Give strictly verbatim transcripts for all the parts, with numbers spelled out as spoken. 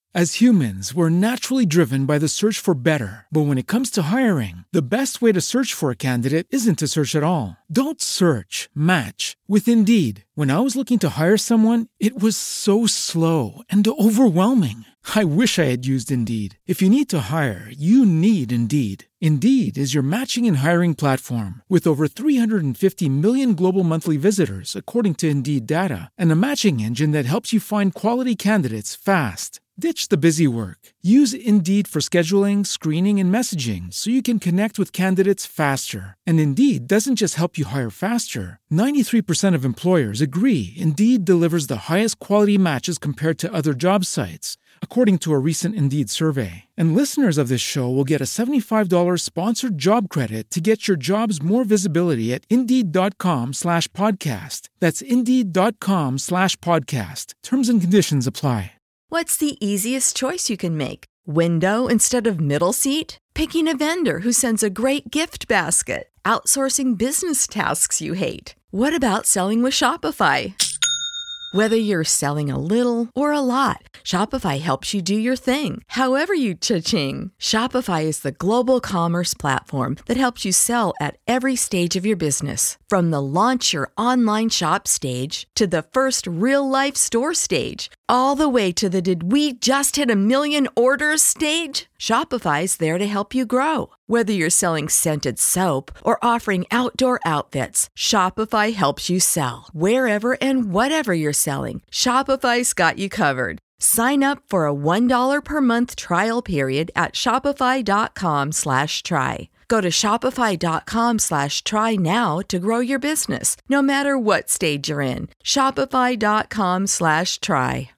As humans, we're naturally driven by the search for better. But when it comes to hiring, the best way to search for a candidate isn't to search at all. Don't search, match with Indeed. When I was looking to hire someone, it was so slow and overwhelming. I wish I had used Indeed. If you need to hire, you need Indeed. Indeed is your matching and hiring platform with over three hundred fifty million global monthly visitors, according to Indeed data, and a matching engine that helps you find quality candidates fast. Ditch the busy work. Use Indeed for scheduling, screening, and messaging so you can connect with candidates faster. And Indeed doesn't just help you hire faster. ninety-three percent of employers agree Indeed delivers the highest quality matches compared to other job sites, according to a recent Indeed survey. And listeners of this show will get a seventy-five dollars sponsored job credit to get your jobs more visibility at Indeed.com slash podcast. That's Indeed.com slash podcast. Terms and conditions apply. What's the easiest choice you can make? Window instead of middle seat? Picking a vendor who sends a great gift basket? Outsourcing business tasks you hate? What about selling with Shopify? Whether you're selling a little or a lot, Shopify helps you do your thing, however you cha-ching. Shopify is the global commerce platform that helps you sell at every stage of your business. From the launch your online shop stage to the first real-life store stage, all the way to the did we just hit a million orders stage. Shopify's there to help you grow. Whether you're selling scented soap or offering outdoor outfits, Shopify helps you sell. Wherever and whatever you're selling, Shopify's got you covered. Sign up for a one dollar per month trial period at shopify.com slash try. Go to shopify.com slash try now to grow your business, no matter what stage you're in. Shopify.com slash try.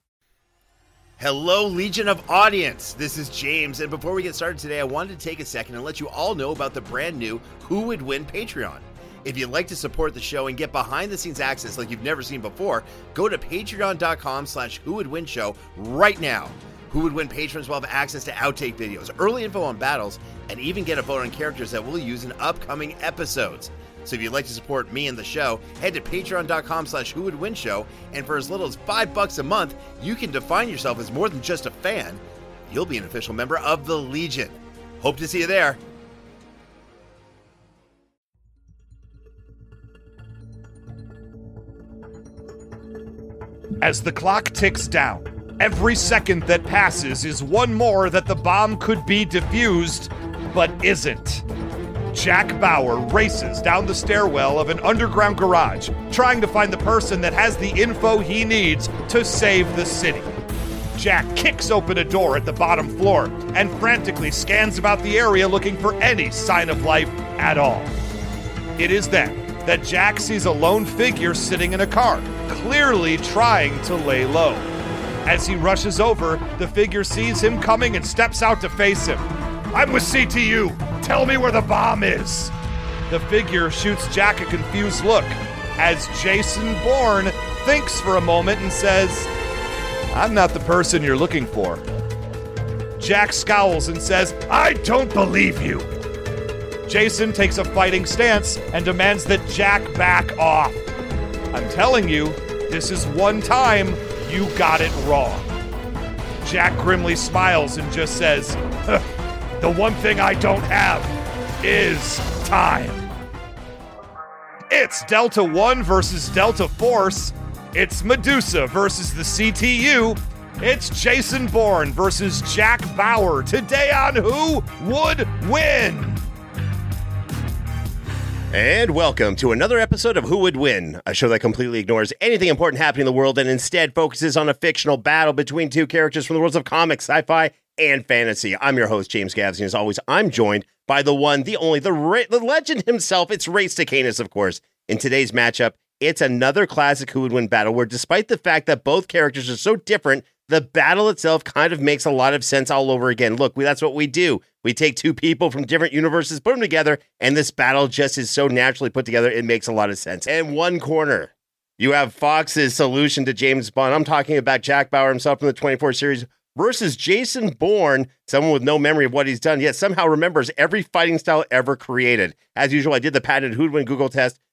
Hello, Legion of Audience. This is James, and before we get started today, I wanted to take a second and let you all know about the brand new Who Would Win Patreon. If you'd like to support the show and get behind-the-scenes access like you've never seen before, go to patreon.com slash Who Would Win Show right now. Who Would Win patrons will have access to outtake videos, early info on battles, and even get a vote on characters that we'll use in upcoming episodes. So if you'd like to support me and the show, head to patreon.com slash Who Would Win Show, and for as little as five bucks a month, you can define yourself as more than just a fan. You'll be an official member of the Legion. Hope to see you there. As the clock ticks down, every second that passes is one more that the bomb could be defused, but isn't. Jack Bauer races down the stairwell of an underground garage, trying to find the person that has the info he needs to save the city. Jack kicks open a door at the bottom floor and frantically scans about the area looking for any sign of life at all. It is then that Jack sees a lone figure sitting in a car, clearly trying to lay low. As he rushes over, the figure sees him coming and steps out to face him. "I'm with C T U. Tell me where the bomb is." The figure shoots Jack a confused look as Jason Bourne thinks for a moment and says, "I'm not the person you're looking for." Jack scowls and says, "I don't believe you." Jason takes a fighting stance and demands that Jack back off. "I'm telling you, this is one time you got it wrong." Jack grimly smiles and just says, huh, "The one thing I don't have is time." It's Delta One versus Delta Force. It's Medusa versus the C T U. It's Jason Bourne versus Jack Bauer. Today on Who Would Win? And welcome to another episode of Who Would Win, a show that completely ignores anything important happening in the world and instead focuses on a fictional battle between two characters from the worlds of comics, sci-fi, and fantasy. I'm your host, James Gavs, and as always, I'm joined by the one, the only, the, ra- the legend himself. It's Race to Canis, of course. In today's matchup, it's another classic Who Would Win battle where despite the fact that both characters are so different, the battle itself kind of makes a lot of sense all over again. Look, we, that's what we do. We take two people from different universes, put them together, and this battle just is so naturally put together, it makes a lot of sense. And one corner, you have Fox's solution to James Bond. I'm talking about Jack Bauer himself from the twenty-four series versus Jason Bourne, someone with no memory of what he's done, yet somehow remembers every fighting style ever created. As usual, I did the patented Who'd Win Google test.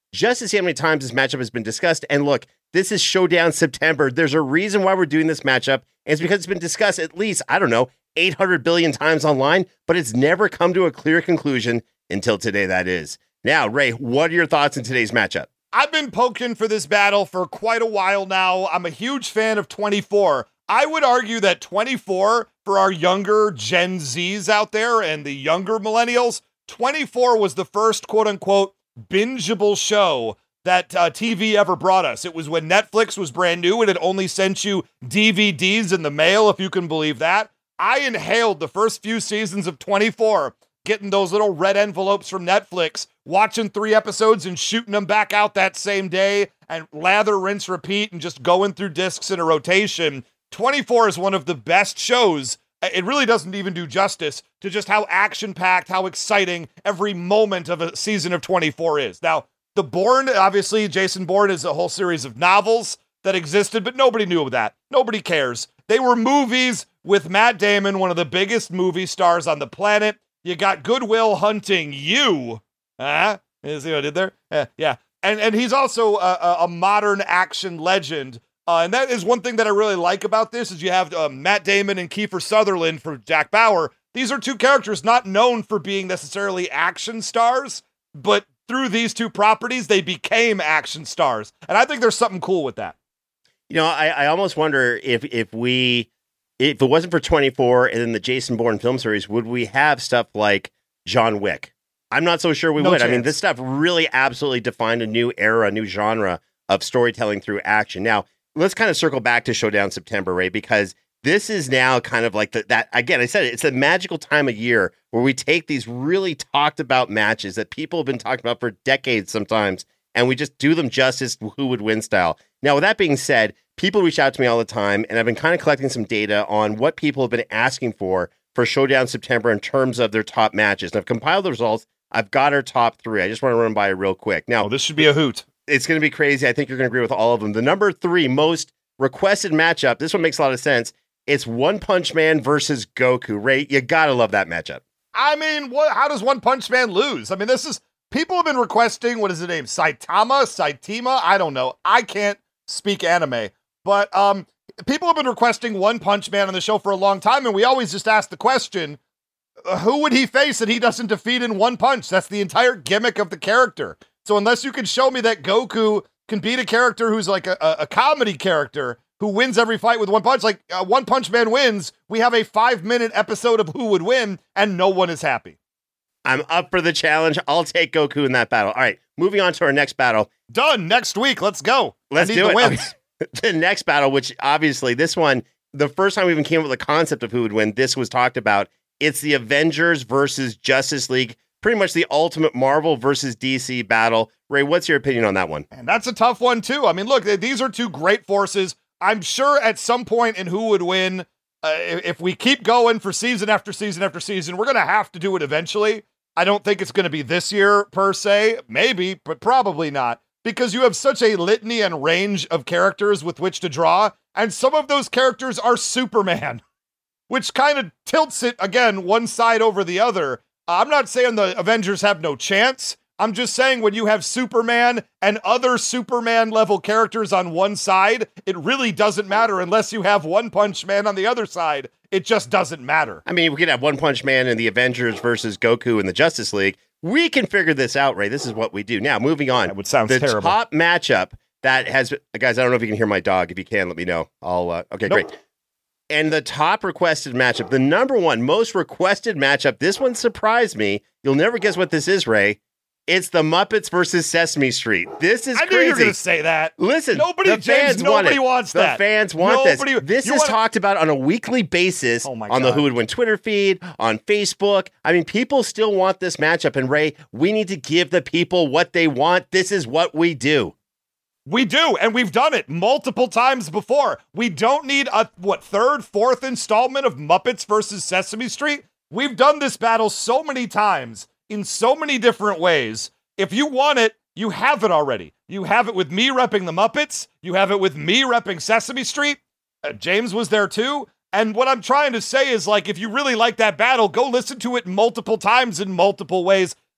just to see how many times this matchup has been discussed. And look, this is Showdown September. There's a reason why we're doing this matchup, and it's because it's been discussed at least, I don't know, eight hundred billion times online, but it's never come to a clear conclusion until today, that is. Now, Ray, what are your thoughts in today's matchup? I've been poking for this battle for quite a while now. I'm a huge fan of twenty-four. I would argue that twenty-four, for our younger Gen Zs out there and the younger millennials, twenty-four was the first quote-unquote bingeable show that uh, T V ever brought us. It was when Netflix was brand new and it only sent you D V Ds in the mail, if you can believe that. I inhaled the first few seasons of twenty-four, getting those little red envelopes from Netflix, watching three episodes and shooting them back out that same day, and lather, rinse, repeat, and just going through discs in a rotation. twenty-four is one of the best shows. It really doesn't even do justice to just how action-packed, how exciting every moment of a season of twenty-four is. Now, The Bourne, obviously, Jason Bourne is a whole series of novels that existed, but nobody knew that. Nobody cares. They were movies with Matt Damon, one of the biggest movie stars on the planet. You got Good Will Hunting you. Huh? You see what I did there? Uh, yeah. And and he's also a, a modern action legend. Uh, and that is one thing that I really like about this is you have uh, Matt Damon and Kiefer Sutherland for Jack Bauer. These are two characters not known for being necessarily action stars, but through these two properties, they became action stars. And I think there's something cool with that. You know, I, I almost wonder if if we, if it wasn't for twenty-four and then the Jason Bourne film series, would we have stuff like John Wick? I'm not so sure we No would. chance. I mean, this stuff really absolutely defined a new era, a new genre of storytelling through action. Now, let's kind of circle back to Showdown September, Ray, because this is now kind of like the, that, again, I said it, it's a magical time of year where we take these really talked about matches that people have been talking about for decades sometimes, and we just do them justice, who would win style. Now, with that being said, people reach out to me all the time, and I've been kind of collecting some data on what people have been asking for for Showdown September in terms of their top matches. And I've compiled the results. I've got our top three. I just want to run by it real quick. Now, Oh, this should be a hoot. it's going to be crazy. I think you're going to agree with all of them. The number three most requested matchup, this one makes a lot of sense. It's One Punch Man versus Goku. Ray, you got to love that matchup. I mean, what? How does One Punch Man lose? I mean, this is, people have been requesting, what is the name? Saitama? Saitima? I don't know. I can't speak anime. But um, people have been requesting One Punch Man on the show for a long time, and we always just ask the question, uh, who would he face that he doesn't defeat in one punch? That's the entire gimmick of the character. So unless you can show me that Goku can beat a character who's like a, a, a comedy character who wins every fight with one punch, like uh, One Punch Man wins, we have a five-minute episode of Who Would Win, and no one is happy. I'm up for the challenge. I'll take Goku in that battle. All right, moving on to our next battle. Done. Next week. Let's go. Let's I need do the it. wins. Okay. The next battle, which obviously this one, the first time we even came up with the concept of who would win, this was talked about. It's the Avengers versus Justice League, pretty much the ultimate Marvel versus D C battle. Ray, what's your opinion on that one? And that's a tough one, too. I mean, look, these are two great forces. I'm sure at some point in Who Would Win, uh, if we keep going for season after season after season, we're going to have to do it eventually. I don't think it's going to be this year, per se. Maybe, but probably not. Because you have such a litany and range of characters with which to draw, and some of those characters are Superman, which kind of tilts it, again, one side over the other. I'm not saying the Avengers have no chance. I'm just saying when you have Superman and other Superman-level characters on one side, it really doesn't matter unless you have One Punch Man on the other side. It just doesn't matter. I mean, we could have One Punch Man and the Avengers versus Goku in the Justice League. We can figure this out, Ray. This is what we do. Now, moving on. That would sound the terrible. top matchup that has, guys, I don't know if you can hear my dog. If you can, let me know. I'll, uh, okay, Nope. great. And the top requested matchup, the number one most requested matchup, this one surprised me. You'll never guess what this is, Ray. It's the Muppets versus Sesame Street. This is I knew crazy. you were going to say that. Listen, Nobody, the James, fans want nobody it. wants the that. The fans want Nobody- this. This you is wanna- talked about on a weekly basis Oh my on the God. Who Would Win Twitter feed, on Facebook. I mean, people still want this matchup. And Ray, we need to give the people what they want. This is what we do. We do, and we've done it multiple times before. We don't need a, what, third, fourth installment of Muppets versus Sesame Street? We've done this battle so many times, in so many different ways. If you want it, you have it already. You have it with me repping the Muppets. You have it with me repping Sesame Street. Uh, James was there too. And what I'm trying to say is, like, if you really like that battle, go listen to it multiple times in multiple ways.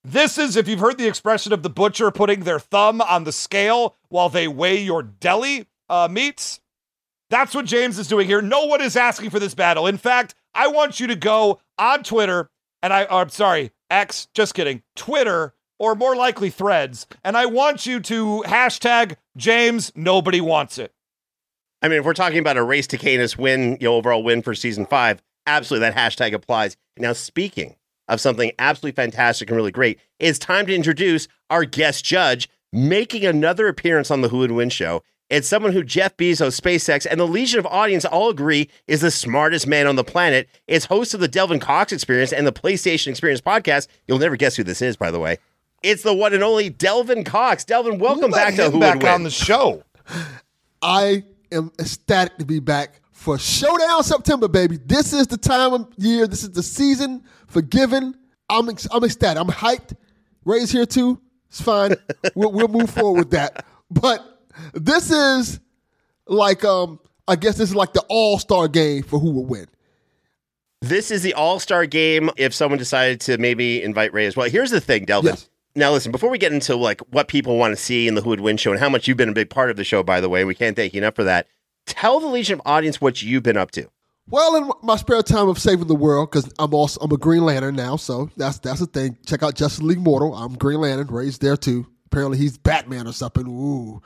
This is, if you've heard the expression of the butcher putting their thumb on the scale while they weigh your deli uh, meats, that's what James is doing here. No one is asking for this battle. In fact, I want you to go on Twitter, and I, I'm sorry, X, just kidding, Twitter, or more likely Threads, and I want you to hashtag James Nobody Wants It. I mean, if we're talking about a Race to Canis win, you know, overall win for season five, absolutely that hashtag applies. Now, speaking of something absolutely fantastic and really great, it's time to introduce our guest judge making another appearance on the Who Would Win show. It's someone who Jeff Bezos, SpaceX, and the Legion of Audience all agree is the smartest man on the planet. It's host of the Delvin Cox Experience and the PlayStation Experience podcast. You'll never guess who this is, by the way. It's the one and only Delvin Cox. Delvin, welcome back to Who back Would Win on the show. I am ecstatic to be back for Showdown September, baby. This is the time of year. This is the season for giving. I'm ex- I'm ecstatic. I'm hyped. Ray's here too. It's fine. we'll, we'll move forward with that. But this is like, um, I guess this is like the all-star game for Who Would Win. This is the all-star game if someone decided to maybe invite Ray as well. Here's the thing, Delvin. Yes. Now, listen, before we get into like what people want to see in the Who Would Win show and how much you've been a big part of the show, by the way, we can't thank you enough for that. Tell the Legion of Audience what you've been up to. Well, in my spare time of saving the world, because I'm also I'm a Green Lantern now, so that's that's the thing. Check out Justice League Mortal. I'm Green Lantern. Ray's there too. Apparently, he's Batman or something. Ooh.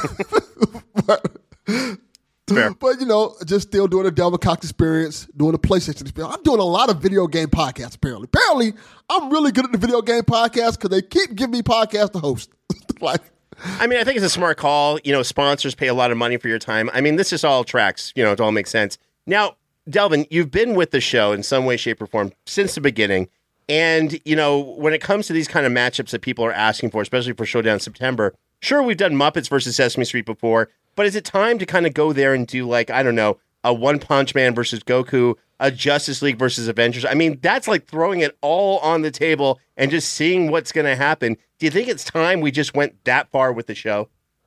but, Fair. but you know, just still doing the Delvin Cox Experience, doing the PlayStation Experience. I'm doing a lot of video game podcasts. Apparently, apparently, I'm really good at the video game podcast because they keep giving me podcasts to host. like. I mean, I think it's a smart call. You know, sponsors pay a lot of money for your time. I mean, this just all tracks. You know, it all makes sense. Now, Delvin, you've been with the show in some way, shape, or form since the beginning. And, you know, when it comes to these kind of matchups that people are asking for, especially for Showdown September, sure, we've done Muppets versus Sesame Street before, but is it time to kind of go there and do, like, I don't know, a One Punch Man versus Goku, a Justice League versus Avengers? I mean, that's like throwing it all on the table and just seeing what's going to happen. Do you think it's time we just went that far with the show?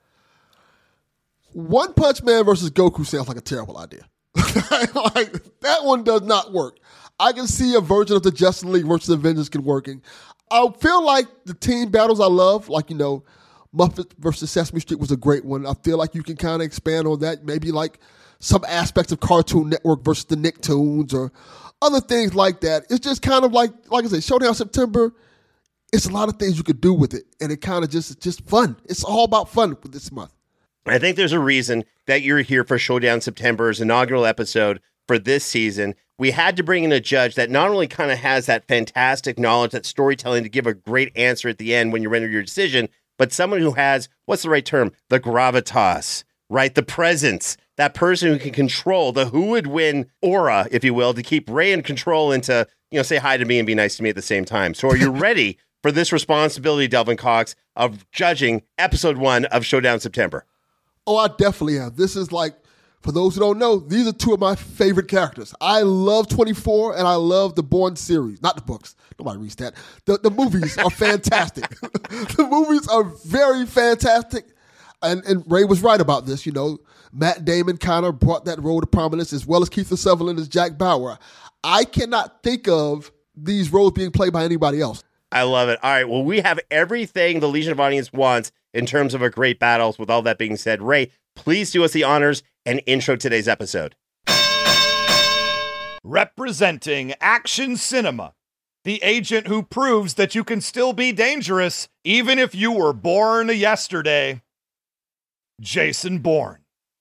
One Punch Man versus Goku sounds like a terrible idea. like, that one does not work. I can see a version of the Justice League versus Avengers can working. I feel like the team battles I love, like, you know, Muppet versus Sesame Street was a great one. I feel like you can kind of expand on that. Maybe like some aspects of Cartoon Network versus the Nicktoons or other things like that. It's just kind of like, like I said, Showdown September, it's a lot of things you could do with it. And it kind of just, it's just fun. It's all about fun with this month. I think there's a reason that you're here for Showdown September's inaugural episode for this season. We had to bring in a judge that not only kind of has that fantastic knowledge, that storytelling to give a great answer at the end when you render your decision, but someone who has, what's the right term? The gravitas, right? The presence, that person who can control the Who Would Win aura, if you will, to keep Ray in control and to, you know, say hi to me and be nice to me at the same time. So are you ready for this responsibility, Delvin Cox, of judging episode one of Showdown September? Oh, I definitely am. This is like, for those who don't know, these are two of my favorite characters. I love twenty-four and I love the Bourne series. Not the books. Nobody reads that. The, the movies are fantastic. The movies are very fantastic. And, and Ray was right about this. You know, Matt Damon kind of brought that role to prominence, as well as Kiefer Sutherland as Jack Bauer. I cannot think of these roles being played by anybody else. I love it. All right. Well, we have everything the Legion of Audience wants in terms of a great battle. With all that being said, Ray, please do us the honors and intro today's episode. Representing Action Cinema, the agent who proves that you can still be dangerous even if you were born yesterday, Jason Bourne.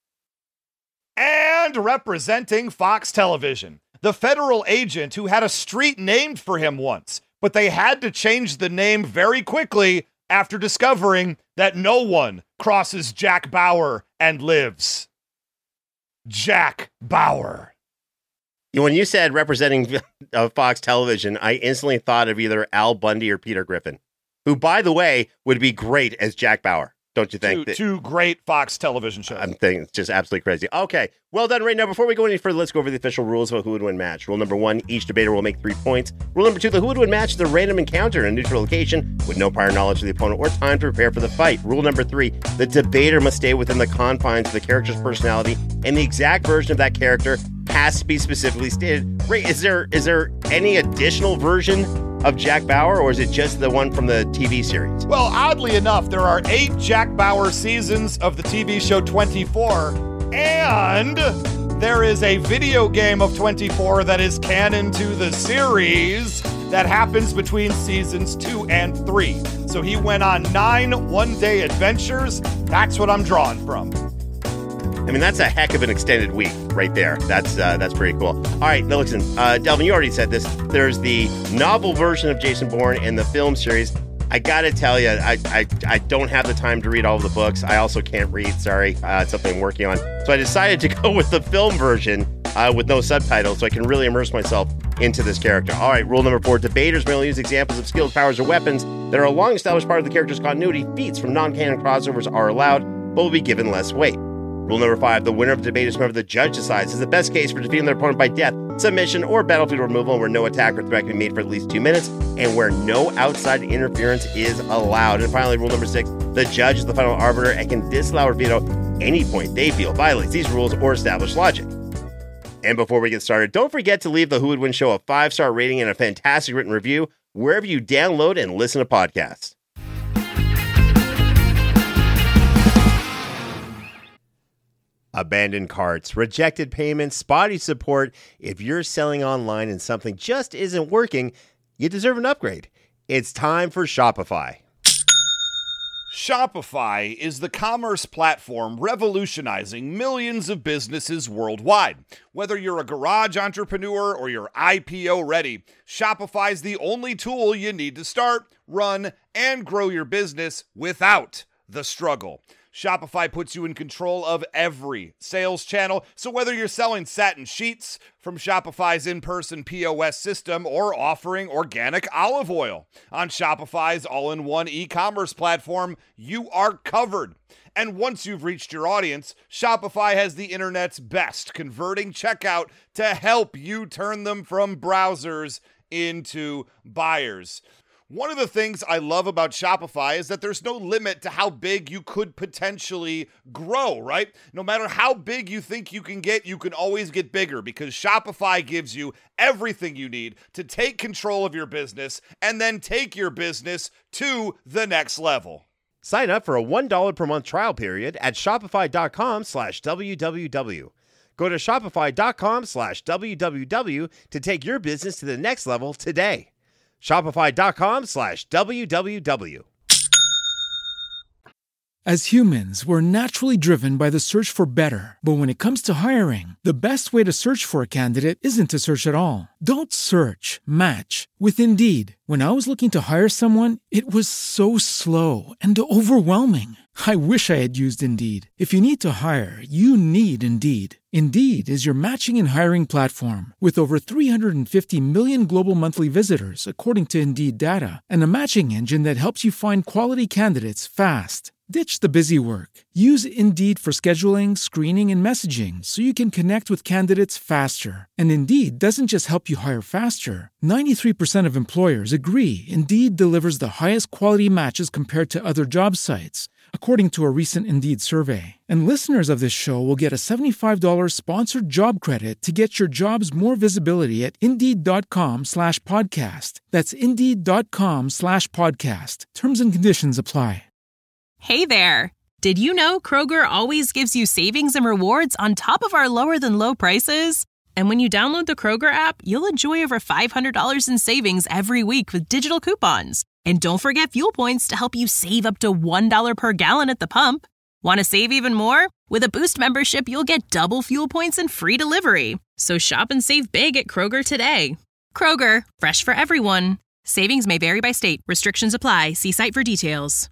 And representing Fox Television, the federal agent who had a street named for him once, but they had to change the name very quickly after discovering that no one crosses Jack Bauer and lives. Jack Bauer. When you said representing uh, Fox Television, I instantly thought of either Al Bundy or Peter Griffin, who, by the way, would be great as Jack Bauer. Don't you think? Two, two great Fox Television shows. I'm thinking it's just absolutely crazy. Okay, well done, Ray. Now, before we go any further, let's go over the official rules of a Who Would Win match. Rule number one, each debater will make three points. Rule number two, the Who Would Win match is a random encounter in a neutral location with no prior knowledge of the opponent or time to prepare for the fight. Rule number three, the debater must stay within the confines of the character's personality, and the exact version of that character has to be specifically stated. Ray, is there is there any additional version of Jack Bauer, or is it just the one from the T V series? Well, oddly enough, there are eight Jack Bauer seasons of the T V show twenty-four, and there is a video game of twenty-four that is canon to the series that happens between seasons two and three. So he went on nine one-day adventures. That's what I'm drawing from. I mean, that's a heck of an extended week right there. That's uh, that's pretty cool. All right, now listen, uh, Delvin, you already said this. There's the novel version of Jason Bourne and the film series. I gotta tell you, I, I I don't have the time to read all of the books. I also can't read, sorry. Uh, it's something I'm working on. So I decided to go with the film version uh, with no subtitles so I can really immerse myself into this character. All right, rule number four. Debaters may only use examples of skills, powers, or weapons that are a long-established part of the character's continuity. Feats from non-canon crossovers are allowed, but will be given less weight. Rule number five, the winner of the debate is whoever the judge decides is the best case for defeating their opponent by death, submission, or battlefield removal, where no attack or threat can be made for at least two minutes, and where no outside interference is allowed. And finally, rule number six, the judge is the final arbiter and can disallow or veto any point they feel violates these rules or established logic. And before we get started, don't forget to leave the Who Would Win Show a five-star rating and a fantastic written review wherever you download and listen to podcasts. Abandoned carts, rejected payments, spotty support. If you're selling online and something just isn't working, you deserve an upgrade. It's time for Shopify. Shopify is the commerce platform revolutionizing millions of businesses worldwide. Whether you're a garage entrepreneur or you're I P O ready, Shopify's the only tool you need to start, run, and grow your business without the struggle. Shopify puts you in control of every sales channel. So whether you're selling satin sheets from Shopify's in-person P O S system or offering organic olive oil on Shopify's all-in-one e-commerce platform, you are covered. And once you've reached your audience, Shopify has the internet's best converting checkout to help you turn them from browsers into buyers. One of the things I love about Shopify is that there's no limit to how big you could potentially grow, right? No matter how big you think you can get, you can always get bigger because Shopify gives you everything you need to take control of your business and then take your business to the next level. Sign up for a one dollar per month trial period at shopify.com slash www. Go to shopify.com slash www to take your business to the next level today. Shopify.com slash www. As humans, we're naturally driven by the search for better. But when it comes to hiring, the best way to search for a candidate isn't to search at all. Don't search, match with Indeed. When I was looking to hire someone, it was so slow and overwhelming. I wish I had used Indeed. If you need to hire, you need Indeed. Indeed is your matching and hiring platform with over three hundred fifty million global monthly visitors, according to Indeed data, and a matching engine that helps you find quality candidates fast. Ditch the busy work. Use Indeed for scheduling, screening, and messaging so you can connect with candidates faster. And Indeed doesn't just help you hire faster. ninety-three percent of employers agree Indeed delivers the highest quality matches compared to other job sites, according to a recent Indeed survey. And listeners of this show will get a seventy-five dollars sponsored job credit to get your jobs more visibility at Indeed.com slash podcast. That's Indeed.com slash podcast. Terms and conditions apply. Hey there. Did you know Kroger always gives you savings and rewards on top of our lower than low prices? And when you download the Kroger app, you'll enjoy over five hundred dollars in savings every week with digital coupons. And don't forget fuel points to help you save up to one dollar per gallon at the pump. Want to save even more? With a Boost membership, you'll get double fuel points and free delivery. So shop and save big at Kroger today. Kroger, fresh for everyone. Savings may vary by state. Restrictions apply. See site for details.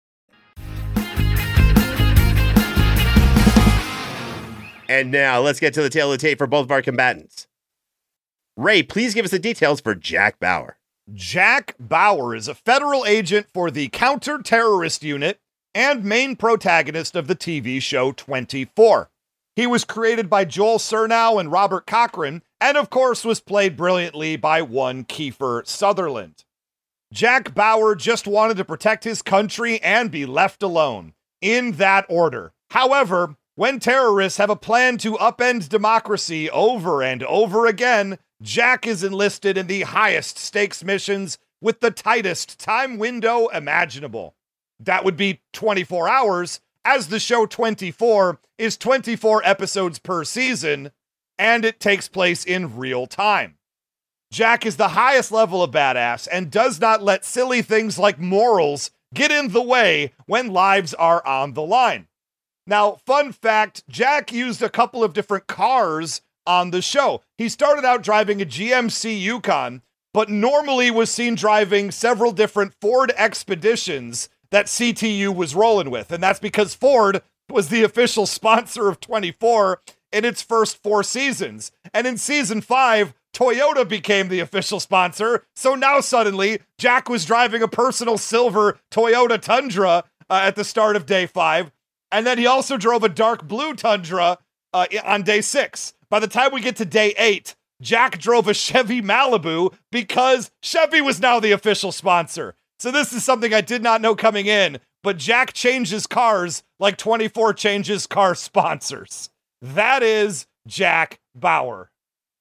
And now let's get to the tail of the tape for both of our combatants. Ray, please give us the details for Jack Bauer. Jack Bauer is a federal agent for the Counter-Terrorist Unit and main protagonist of the T V show twenty-four. He was created by Joel Surnow and Robert Cochran, and of course was played brilliantly by one Kiefer Sutherland. Jack Bauer just wanted to protect his country and be left alone, in that order. However, when terrorists have a plan to upend democracy over and over again, Jack is enlisted in the highest stakes missions with the tightest time window imaginable. That would be twenty-four hours, as the show twenty-four is twenty-four episodes per season, and it takes place in real time. Jack is the highest level of badass and does not let silly things like morals get in the way when lives are on the line. Now, fun fact, Jack used a couple of different cars on the show. He started out driving a G M C Yukon, but normally was seen driving several different Ford Expeditions that C T U was rolling with. And that's because Ford was the official sponsor of twenty-four in its first four seasons. And in season five, Toyota became the official sponsor. So now suddenly, Jack was driving a personal silver Toyota Tundra uh, at the start of day five. And then he also drove a dark blue Tundra uh, on day six. By the time we get to day eight, Jack drove a Chevy Malibu because Chevy was now the official sponsor. So this is something I did not know coming in, but Jack changes cars like twenty-four changes car sponsors. That is Jack Bauer.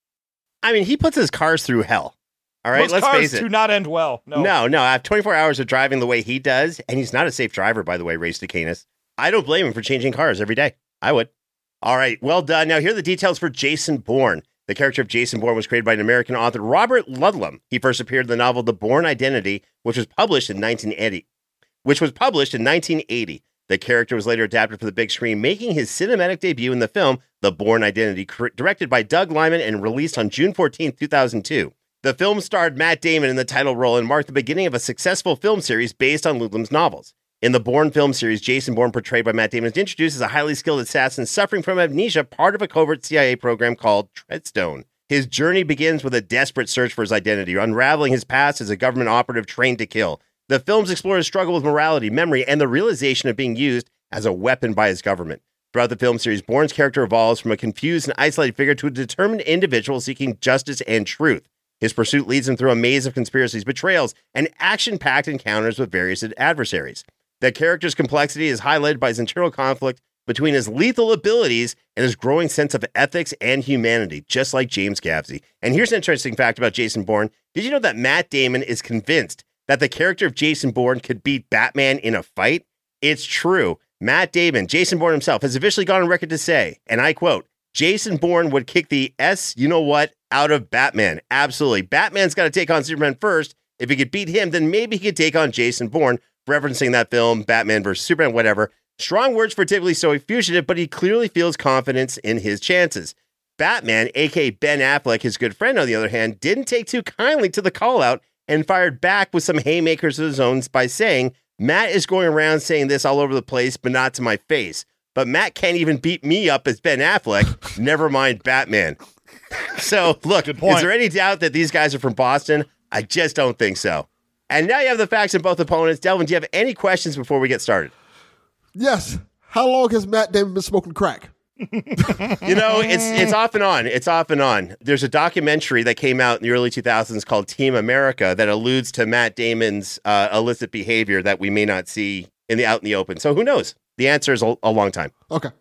I mean, he puts his cars through hell. All right, Most let's cars face it. do not end well. No, no, no. I have twenty-four hours of driving the way he does, and he's not a safe driver, by the way, Ray Stacanis. I don't blame him for changing cars every day. I would. All right, well done. Now, here are the details for Jason Bourne. The character of Jason Bourne was created by an American author, Robert Ludlum. He first appeared in the novel The Bourne Identity, which was published in nineteen eighty. Which was published in nineteen eighty. The character was later adapted for the big screen, making his cinematic debut in the film The Bourne Identity, directed by Doug Liman and released on June fourteenth, two thousand two. The film starred Matt Damon in the title role and marked the beginning of a successful film series based on Ludlum's novels. In the Bourne film series, Jason Bourne, portrayed by Matt Damon, is introduced as a highly skilled assassin suffering from amnesia, part of a covert C I A program called Treadstone. His journey begins with a desperate search for his identity, unraveling his past as a government operative trained to kill. The films explore his struggle with morality, memory, and the realization of being used as a weapon by his government. Throughout the film series, Bourne's character evolves from a confused and isolated figure to a determined individual seeking justice and truth. His pursuit leads him through a maze of conspiracies, betrayals, and action-packed encounters with various adversaries. The character's complexity is highlighted by his internal conflict between his lethal abilities and his growing sense of ethics and humanity, just like James Gavsey. And here's an interesting fact about Jason Bourne. Did you know that Matt Damon is convinced that the character of Jason Bourne could beat Batman in a fight? It's true. Matt Damon, Jason Bourne himself, has officially gone on record to say, and I quote, Jason Bourne would kick the S, you know what, out of Batman. Absolutely. Batman's got to take on Superman first. If he could beat him, then maybe he could take on Jason Bourne, referencing that film, Batman versus Superman, whatever. Strong words for typically so fugitive, but he clearly feels confidence in his chances. Batman, aka Ben Affleck, his good friend, on the other hand, didn't take too kindly to the call out and fired back with some haymakers of his own by saying, Matt is going around saying this all over the place, but not to my face. But Matt can't even beat me up as Ben Affleck, never mind Batman. So, look, is there any doubt that these guys are from Boston? I just don't think so. And now you have the facts in both opponents. Delvin, do you have any questions before we get started? Yes. How long has Matt Damon been smoking crack? You know, it's it's off and on. It's off and on. There's a documentary that came out in the early two thousands called Team America that alludes to Matt Damon's uh, illicit behavior that we may not see in the out in the open. So who knows? The answer is a, a long time. Okay.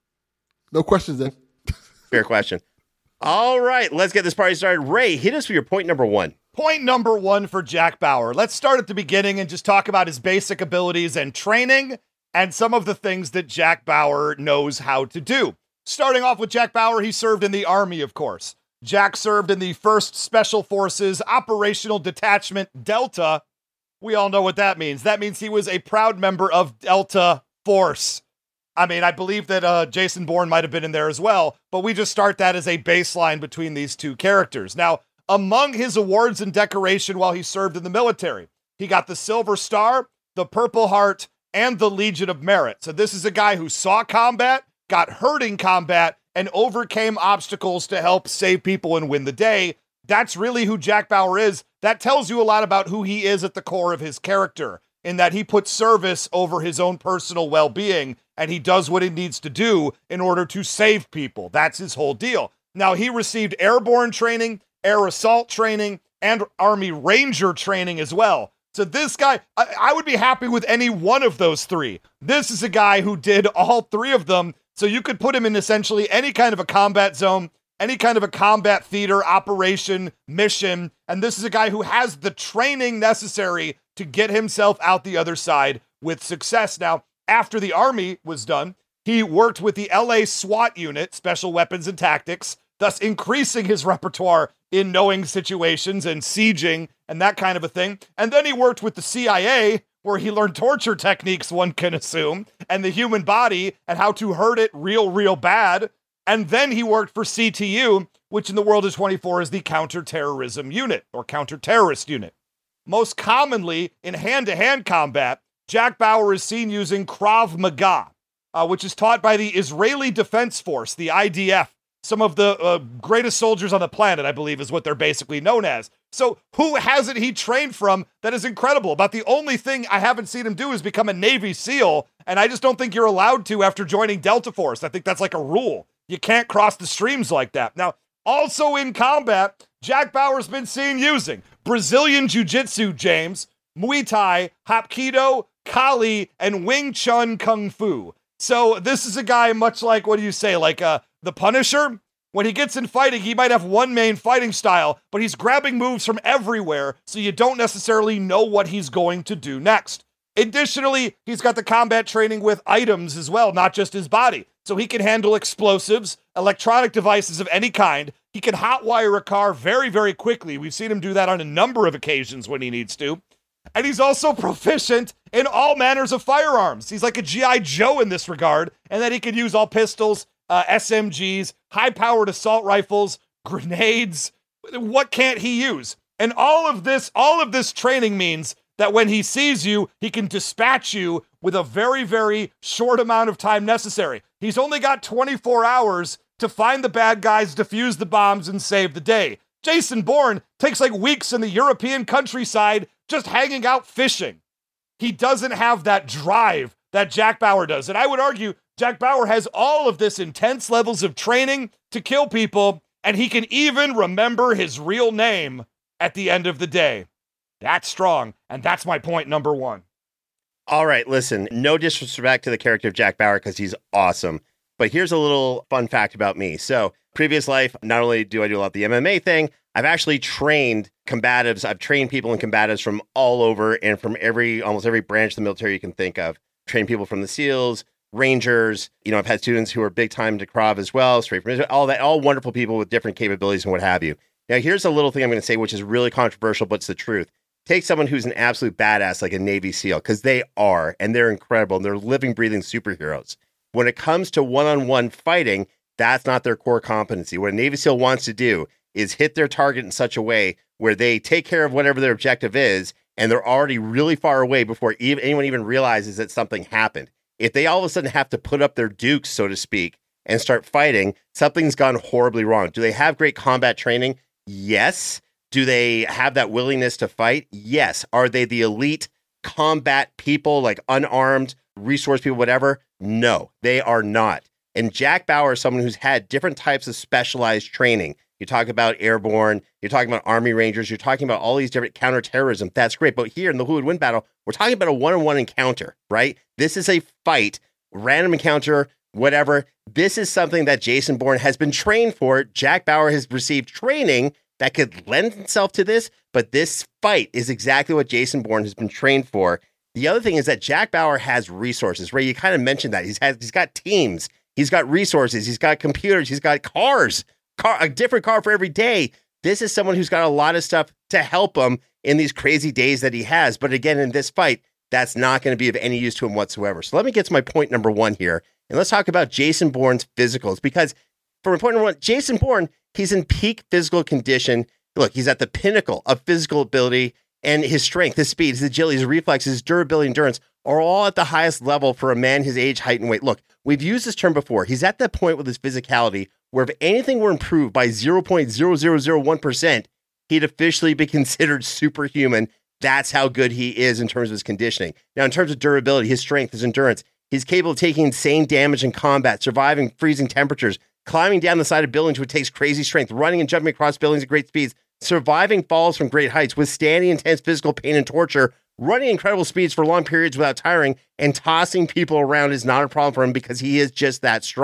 No questions then. Fair question. All right, let's get this party started. Ray, hit us with your point number one. Point number one for Jack Bauer. Let's start at the beginning and just talk about his basic abilities and training and some of the things that Jack Bauer knows how to do. Starting off with Jack Bauer, he served in the Army, of course. Jack served in the first Special Forces Operational Detachment Delta. We all know what that means. That means he was a proud member of Delta Force. I mean, I believe that uh, Jason Bourne might have been in there as well, but we just start that as a baseline between these two characters. Now, among his awards and decoration while he served in the military, he got the Silver Star, the Purple Heart, and the Legion of Merit. So this is a guy who saw combat, got hurt in combat, and overcame obstacles to help save people and win the day. That's really who Jack Bauer is. That tells you a lot about who he is at the core of his character, in that he puts service over his own personal well-being, and he does what he needs to do in order to save people. That's his whole deal. Now, he received airborne training, air assault training, and Army Ranger training as well. So this guy, I, I would be happy with any one of those three. This is a guy who did all three of them, so you could put him in essentially any kind of a combat zone, any kind of a combat theater operation mission. And this is a guy who has the training necessary to get himself out the other side with success. Now, after the Army was done, he worked with the L A SWAT unit, Special Weapons and Tactics, thus increasing his repertoire in knowing situations and sieging and that kind of a thing. And then he worked with the C I A, where he learned torture techniques, one can assume, and the human body and how to hurt it real, real bad. And then he worked for C T U, which in the world of twenty-four is the counterterrorism unit or counter-terrorist unit. Most commonly in hand-to-hand combat, Jack Bauer is seen using Krav Maga, uh, which is taught by the Israeli Defense Force, the I D F. Some of the uh, greatest soldiers on the planet, I believe, is what they're basically known as. So who hasn't he trained from that is incredible? About the only thing I haven't seen him do is become a Navy SEAL, and I just don't think you're allowed to after joining Delta Force. I think that's like a rule. You can't cross the streams like that. Now, also in combat, Jack Bauer's been seen using Brazilian Jiu-Jitsu, James, Muay Thai, Hapkido, Kali, and Wing Chun Kung Fu. So this is a guy much like, what do you say, like uh, the Punisher? When he gets in fighting, he might have one main fighting style, but he's grabbing moves from everywhere, so you don't necessarily know what he's going to do next. Additionally, he's got the combat training with items as well, not just his body. So he can handle explosives, electronic devices of any kind. He can hotwire a car very, very quickly. We've seen him do that on a number of occasions when he needs to. And he's also proficient in all manners of firearms. He's like a G I Joe in this regard, and that he can use all pistols, uh, S M Gs, high-powered assault rifles, grenades. What can't he use? And all of this, all of this training means that when he sees you, he can dispatch you with a very, very short amount of time necessary. He's only got twenty-four hours to find the bad guys, defuse the bombs, and save the day. Jason Bourne takes like weeks in the European countryside just hanging out fishing. He doesn't have that drive that Jack Bauer does. And I would argue Jack Bauer has all of this intense levels of training to kill people, and he can even remember his real name at the end of the day. That's strong, and that's my point number one. All right, listen, no disrespect to the character of Jack Bauer because he's awesome. But here's a little fun fact about me. So, previous life, not only do I do a lot of the M M A thing, I've actually trained combatives. I've trained people in combatives from all over and from every, almost every branch of the military you can think of. Trained people from the SEALs, Rangers. You know, I've had students who are big time to Krav as well, straight from Israel, all that, all wonderful people with different capabilities and what have you. Now, here's a little thing I'm going to say, which is really controversial, but it's the truth. Take someone who's an absolute badass like a Navy SEAL, because they are, and they're incredible, and they're living, breathing superheroes. When it comes to one-on-one fighting, that's not their core competency. What a Navy SEAL wants to do is hit their target in such a way where they take care of whatever their objective is, and they're already really far away before even, anyone even realizes that something happened. If they all of a sudden have to put up their dukes, so to speak, and start fighting, something's gone horribly wrong. Do they have great combat training? Yes. Do they have that willingness to fight? Yes. Are they the elite combat people, like unarmed, resource people, whatever? No, they are not. And Jack Bauer is someone who's had different types of specialized training. You talk about airborne, you're talking about Army Rangers, you're talking about all these different counterterrorism. That's great. But here in the Who Would Win battle, we're talking about a one-on-one encounter, right? This is a fight, random encounter, whatever. This is something that Jason Bourne has been trained for. Jack Bauer has received training that could lend itself to this, but this fight is exactly what Jason Bourne has been trained for. The other thing is that Jack Bauer has resources. Ray, you kind of mentioned that. He's had, he's got teams. He's got resources. He's got computers. He's got cars. Car, a different car for every day. This is someone who's got a lot of stuff to help him in these crazy days that he has. But again, in this fight, that's not going to be of any use to him whatsoever. So let me get to my point number one here. And let's talk about Jason Bourne's physicals. Because for my point number one, Jason Bourne, he's in peak physical condition. Look, he's at the pinnacle of physical ability, and his strength, his speed, his agility, his reflexes, his durability, endurance are all at the highest level for a man his age, height, and weight. Look, we've used this term before. He's at that point with his physicality where if anything were improved by zero point zero zero zero one percent, he'd officially be considered superhuman. That's how good he is in terms of his conditioning. Now, in terms of durability, his strength, his endurance, he's capable of taking insane damage in combat, surviving freezing temperatures, climbing down the side of buildings, which takes crazy strength, running and jumping across buildings at great speeds, surviving falls from great heights, withstanding intense physical pain and torture, running incredible speeds for long periods without tiring, and tossing people around is not a problem for him because he is just that strong.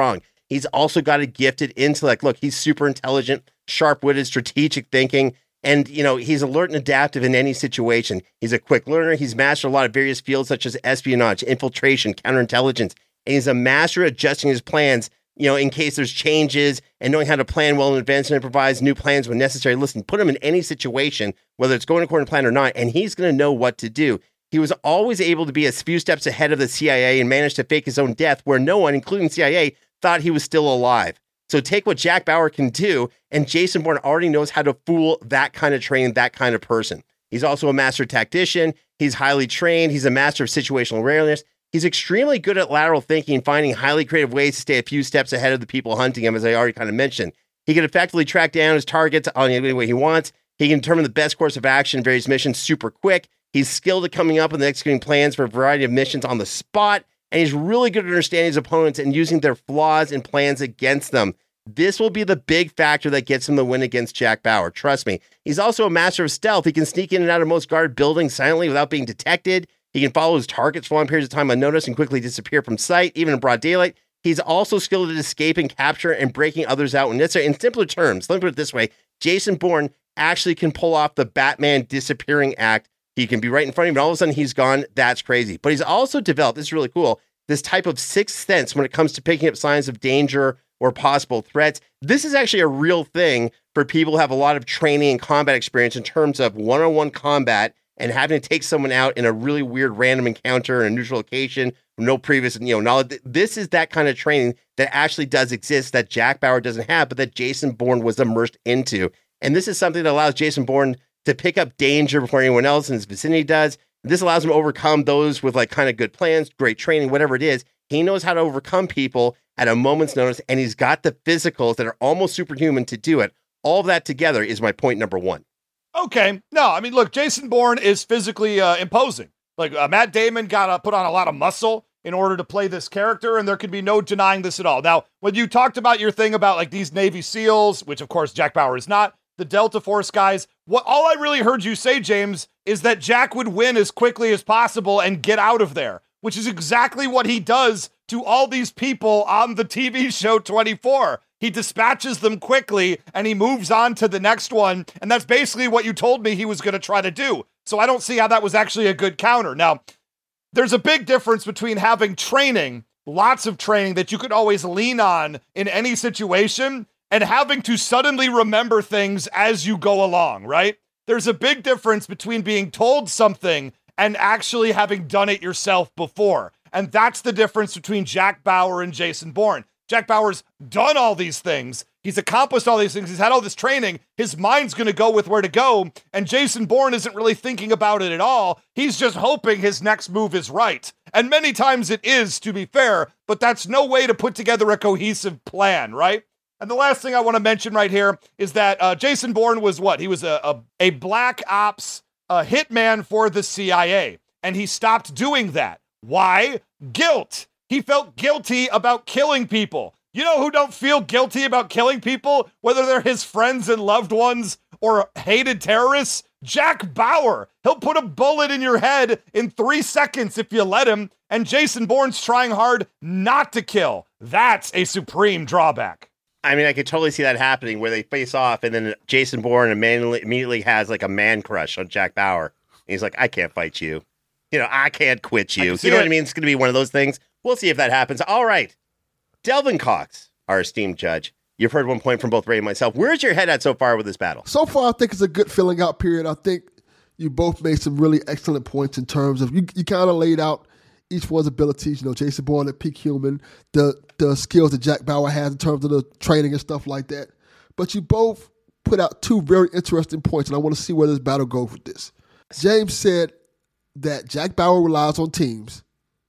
He's also got a gifted intellect. Look, he's super intelligent, sharp-witted, strategic thinking, and, you know, he's alert and adaptive in any situation. He's a quick learner. He's mastered a lot of various fields such as espionage, infiltration, counterintelligence, and he's a master at adjusting his plans, you know, in case there's changes and knowing how to plan well in advance and improvise new plans when necessary. Listen, put him in any situation, whether it's going according to plan or not, and he's going to know what to do. He was always able to be a few steps ahead of the C I A and managed to fake his own death where no one, including C I A, thought he was still alive. So take what Jack Bauer can do, and Jason Bourne already knows how to fool that kind of training, that kind of person. He's also a master tactician. He's highly trained. He's a master of situational awareness. He's extremely good at lateral thinking, finding highly creative ways to stay a few steps ahead of the people hunting him, as I already kind of mentioned. He can effectively track down his targets on any way he wants. He can determine the best course of action in various missions super quick. He's skilled at coming up and executing plans for a variety of missions on the spot, and he's really good at understanding his opponents and using their flaws and plans against them. This will be the big factor that gets him the win against Jack Bauer. Trust me. He's also a master of stealth. He can sneak in and out of most guard buildings silently without being detected. He can follow his targets for long periods of time unnoticed and quickly disappear from sight, even in broad daylight. He's also skilled at escaping, capture, and breaking others out when necessary. In simpler terms, let me put it this way. Jason Bourne actually can pull off the Batman disappearing act. He can be right in front of him, and all of a sudden he's gone. That's crazy. But he's also developed, this is really cool, this type of sixth sense when it comes to picking up signs of danger or possible threats. This is actually a real thing for people who have a lot of training and combat experience in terms of one-on-one combat and having to take someone out in a really weird random encounter in a neutral location with no previous, you know, knowledge. This is that kind of training that actually does exist that Jack Bauer doesn't have, but that Jason Bourne was immersed into. And this is something that allows Jason Bourne to pick up danger before anyone else in his vicinity does. This allows him to overcome those with like kind of good plans, great training, whatever it is. He knows how to overcome people at a moment's notice, and he's got the physicals that are almost superhuman to do it. All of that together is my point number one. Okay. No, I mean, look, Jason Bourne is physically uh, imposing. Like uh, Matt Damon got to put on a lot of muscle in order to play this character, and there can be no denying this at all. Now, when you talked about your thing about like these Navy SEALs, which of course Jack Bauer is not, the Delta Force guys, what all I really heard you say, James, is that Jack would win as quickly as possible and get out of there, which is exactly what he does to all these people on the T V show twenty-four. He dispatches them quickly and he moves on to the next one. And that's basically what you told me he was going to try to do. So I don't see how that was actually a good counter. Now, there's a big difference between having training, lots of training that you could always lean on in any situation, and having to suddenly remember things as you go along, right? There's a big difference between being told something and actually having done it yourself before. And that's the difference between Jack Bauer and Jason Bourne. Jack Bauer's done all these things. He's accomplished all these things. He's had all this training. His mind's going to go with where to go. And Jason Bourne isn't really thinking about it at all. He's just hoping his next move is right. And many times it is, to be fair, but that's no way to put together a cohesive plan, right? And the last thing I want to mention right here is that uh, Jason Bourne was what? He was a, a, a black ops a hitman for the C I A. And he stopped doing that. Why? Guilt. He felt guilty about killing people. You know who don't feel guilty about killing people, whether they're his friends and loved ones or hated terrorists? Jack Bauer. He'll put a bullet in your head in three seconds if you let him. And Jason Bourne's trying hard not to kill. That's a supreme drawback. I mean, I could totally see that happening where they face off and then Jason Bourne immediately, immediately has like a man crush on Jack Bauer. And he's like, I can't fight you. You know, I can't quit you. You know it. What I mean? It's going to be one of those things. We'll see if that happens. All right. Delvin Cox, our esteemed judge. You've heard one point from both Ray and myself. Where's your head at so far with this battle? So far, I think it's a good filling out period. I think you both made some really excellent points in terms of, you, you kind of laid out each one's abilities. You know, Jason Bourne at peak human, the, the skills that Jack Bauer has in terms of the training and stuff like that. But you both put out two very interesting points, and I want to see where this battle goes with this. James said that Jack Bauer relies on teams,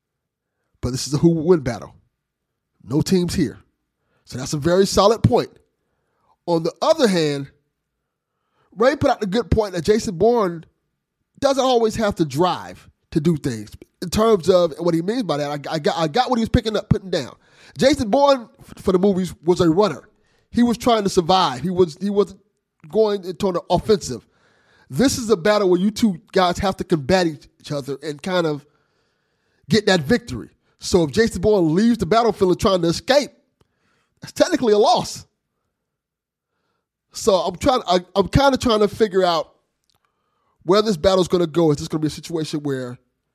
but this is a who would win battle. No teams here. So that's a very solid point. On the other hand, Ray put out the good point that Jason Bourne doesn't always have to drive to do things. In terms of what he means by that, I, I, got, I got what he was picking up, putting down. Jason Bourne, for the movies, was a runner. He was trying to survive. He, was, he wasn't going into an offensive. This is a battle where you two guys have to combat each other and kind of get that victory. So if Jason Bourne leaves the battlefield and trying to escape, It's technically a loss. So I'm trying. I, I'm kind of trying to figure out where this battle's going to go. Is this going to be a situation where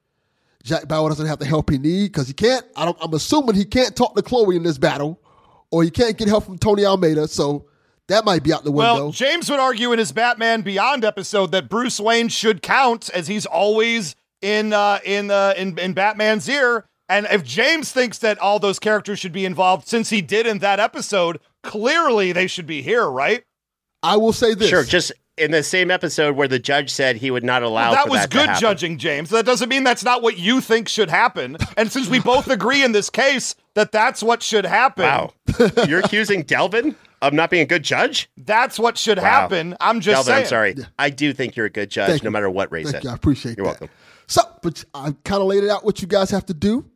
Jack Bauer doesn't have the help he needs because he can't? I don't, I'm assuming he can't talk to Chloe in this battle, or he can't get help from Tony Almeida. So that might be out the window. Well, James would argue in his Batman Beyond episode that Bruce Wayne should count, as he's always in uh, in, uh, in in Batman's ear. And if James thinks that all those characters should be involved, since he did in that episode, clearly they should be here, right? I will say this. Sure, just in the same episode where the judge said he would not allow well, that for was that good to happen. judging, James. That doesn't mean that's not what you think should happen. And since we both agree in this case that that's what should happen. Wow. You're accusing Delvin of not being a good judge? That's what should Wow. happen. I'm just Delvin, saying. I'm sorry. Yeah. I do think you're a good judge, Thank no you. matter what race Thank it. you. I appreciate You're that. welcome. So, but I kind of laid it out what you guys have to do.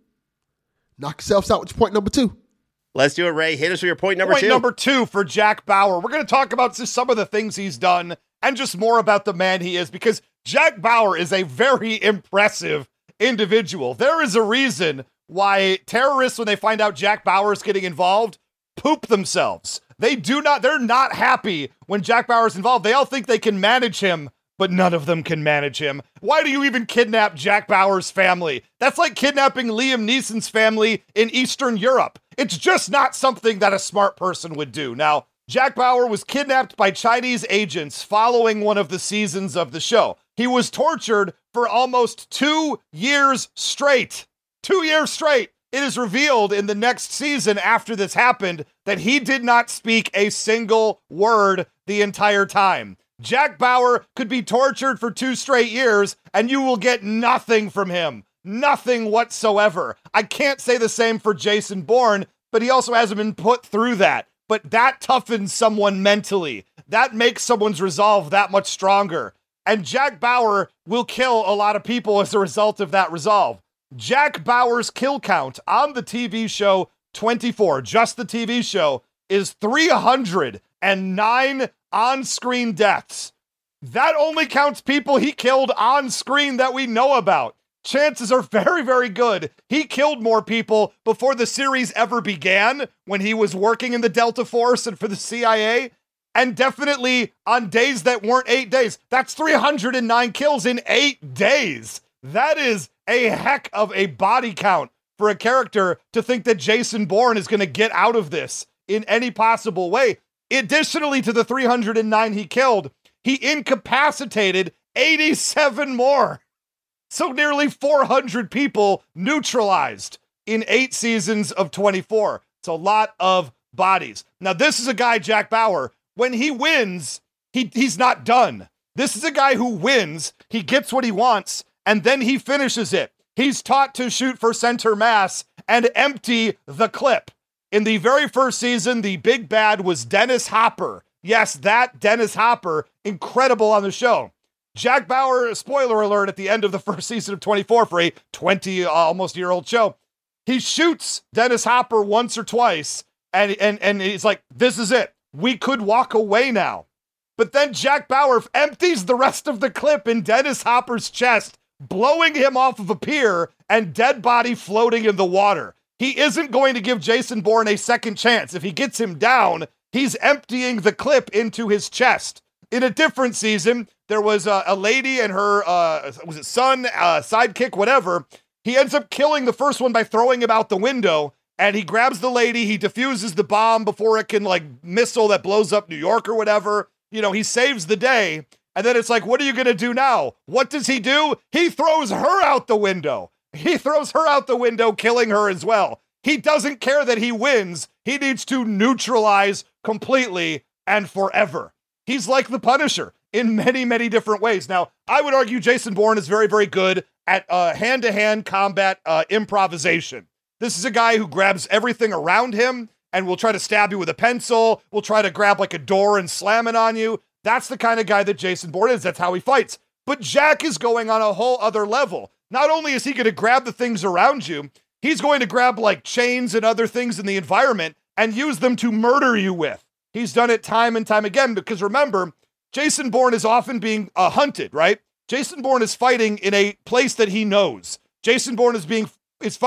Knock yourselves out with your point number two. Let's do it, Ray. Hit us with your point number Point two. number two for Jack Bauer. We're going to talk about just some of the things he's done and just more about the man he is, because Jack Bauer is a very impressive individual. There is a reason why terrorists, when they find out Jack Bauer is getting involved, poop themselves. They do not, they're not happy when Jack Bauer is involved. They all think they can manage him, but none of them can manage him. Why do you even kidnap Jack Bauer's family? That's like kidnapping Liam Neeson's family in Eastern Europe. It's just not something that a smart person would do. Now, Jack Bauer was kidnapped by Chinese agents following one of the seasons of the show. He was tortured for almost two years straight. Two years straight. It is revealed in the next season after this happened that he did not speak a single word the entire time. Jack Bauer could be tortured for two straight years and you will get nothing from him. Nothing whatsoever. I can't say the same for Jason Bourne, but he also hasn't been put through that. But that toughens someone mentally. That makes someone's resolve that much stronger. And Jack Bauer will kill a lot of people as a result of that resolve. Jack Bauer's kill count on the T V show twenty-four, just the T V show, is three hundred nine on-screen deaths. That only counts people he killed on screen that we know about. Chances are very, very good he killed more people before the series ever began, when he was working in the Delta Force and for the C I A, and definitely on days that weren't eight days. That's three hundred nine kills in eight days. That is a heck of a body count for a character to think that Jason Bourne is going to get out of this in any possible way. Additionally to the three hundred nine he killed, he incapacitated eighty-seven more. So nearly four hundred people neutralized in eight seasons of twenty-four. It's a lot of bodies. Now, this is a guy, Jack Bauer, when he wins, he, he's not done. This is a guy who wins, he gets what he wants, and then he finishes it. He's taught to shoot for center mass and empty the clip. In the very first season, the big bad was Dennis Hopper. Yes, that Dennis Hopper, incredible on the show. Jack Bauer, spoiler alert, at the end of the first season of twenty-four for a twenty, uh, almost year old show, he shoots Dennis Hopper once or twice, and, and, and he's like, this is it. We could walk away now. But then Jack Bauer empties the rest of the clip in Dennis Hopper's chest, blowing him off of a pier and dead body floating in the water. He isn't going to give Jason Bourne a second chance. If he gets him down, he's emptying the clip into his chest. In a different season, there was a, a lady and her, uh, was it son, uh, sidekick, whatever. He ends up killing the first one by throwing him out the window, and he grabs the lady, he defuses the bomb before it can, like, missile that blows up New York or whatever. You know, he saves the day, and then it's like, what are you going to do now? What does he do? He throws her out the window. He throws her out the window, killing her as well. He doesn't care that he wins. He needs to neutralize completely and forever. He's like the Punisher in many, many different ways. Now, I would argue Jason Bourne is very, very good at uh, hand-to-hand combat uh, improvisation. This is a guy who grabs everything around him and will try to stab you with a pencil, will try to grab like a door and slam it on you. That's the kind of guy that Jason Bourne is. That's how he fights. But Jack is going on a whole other level. Not only is he going to grab the things around you, he's going to grab like chains and other things in the environment and use them to murder you with. He's done it time and time again, because remember, Jason Bourne is often being uh, hunted, right? Jason Bourne is fighting in a place that he knows. Jason Bourne is being is fighting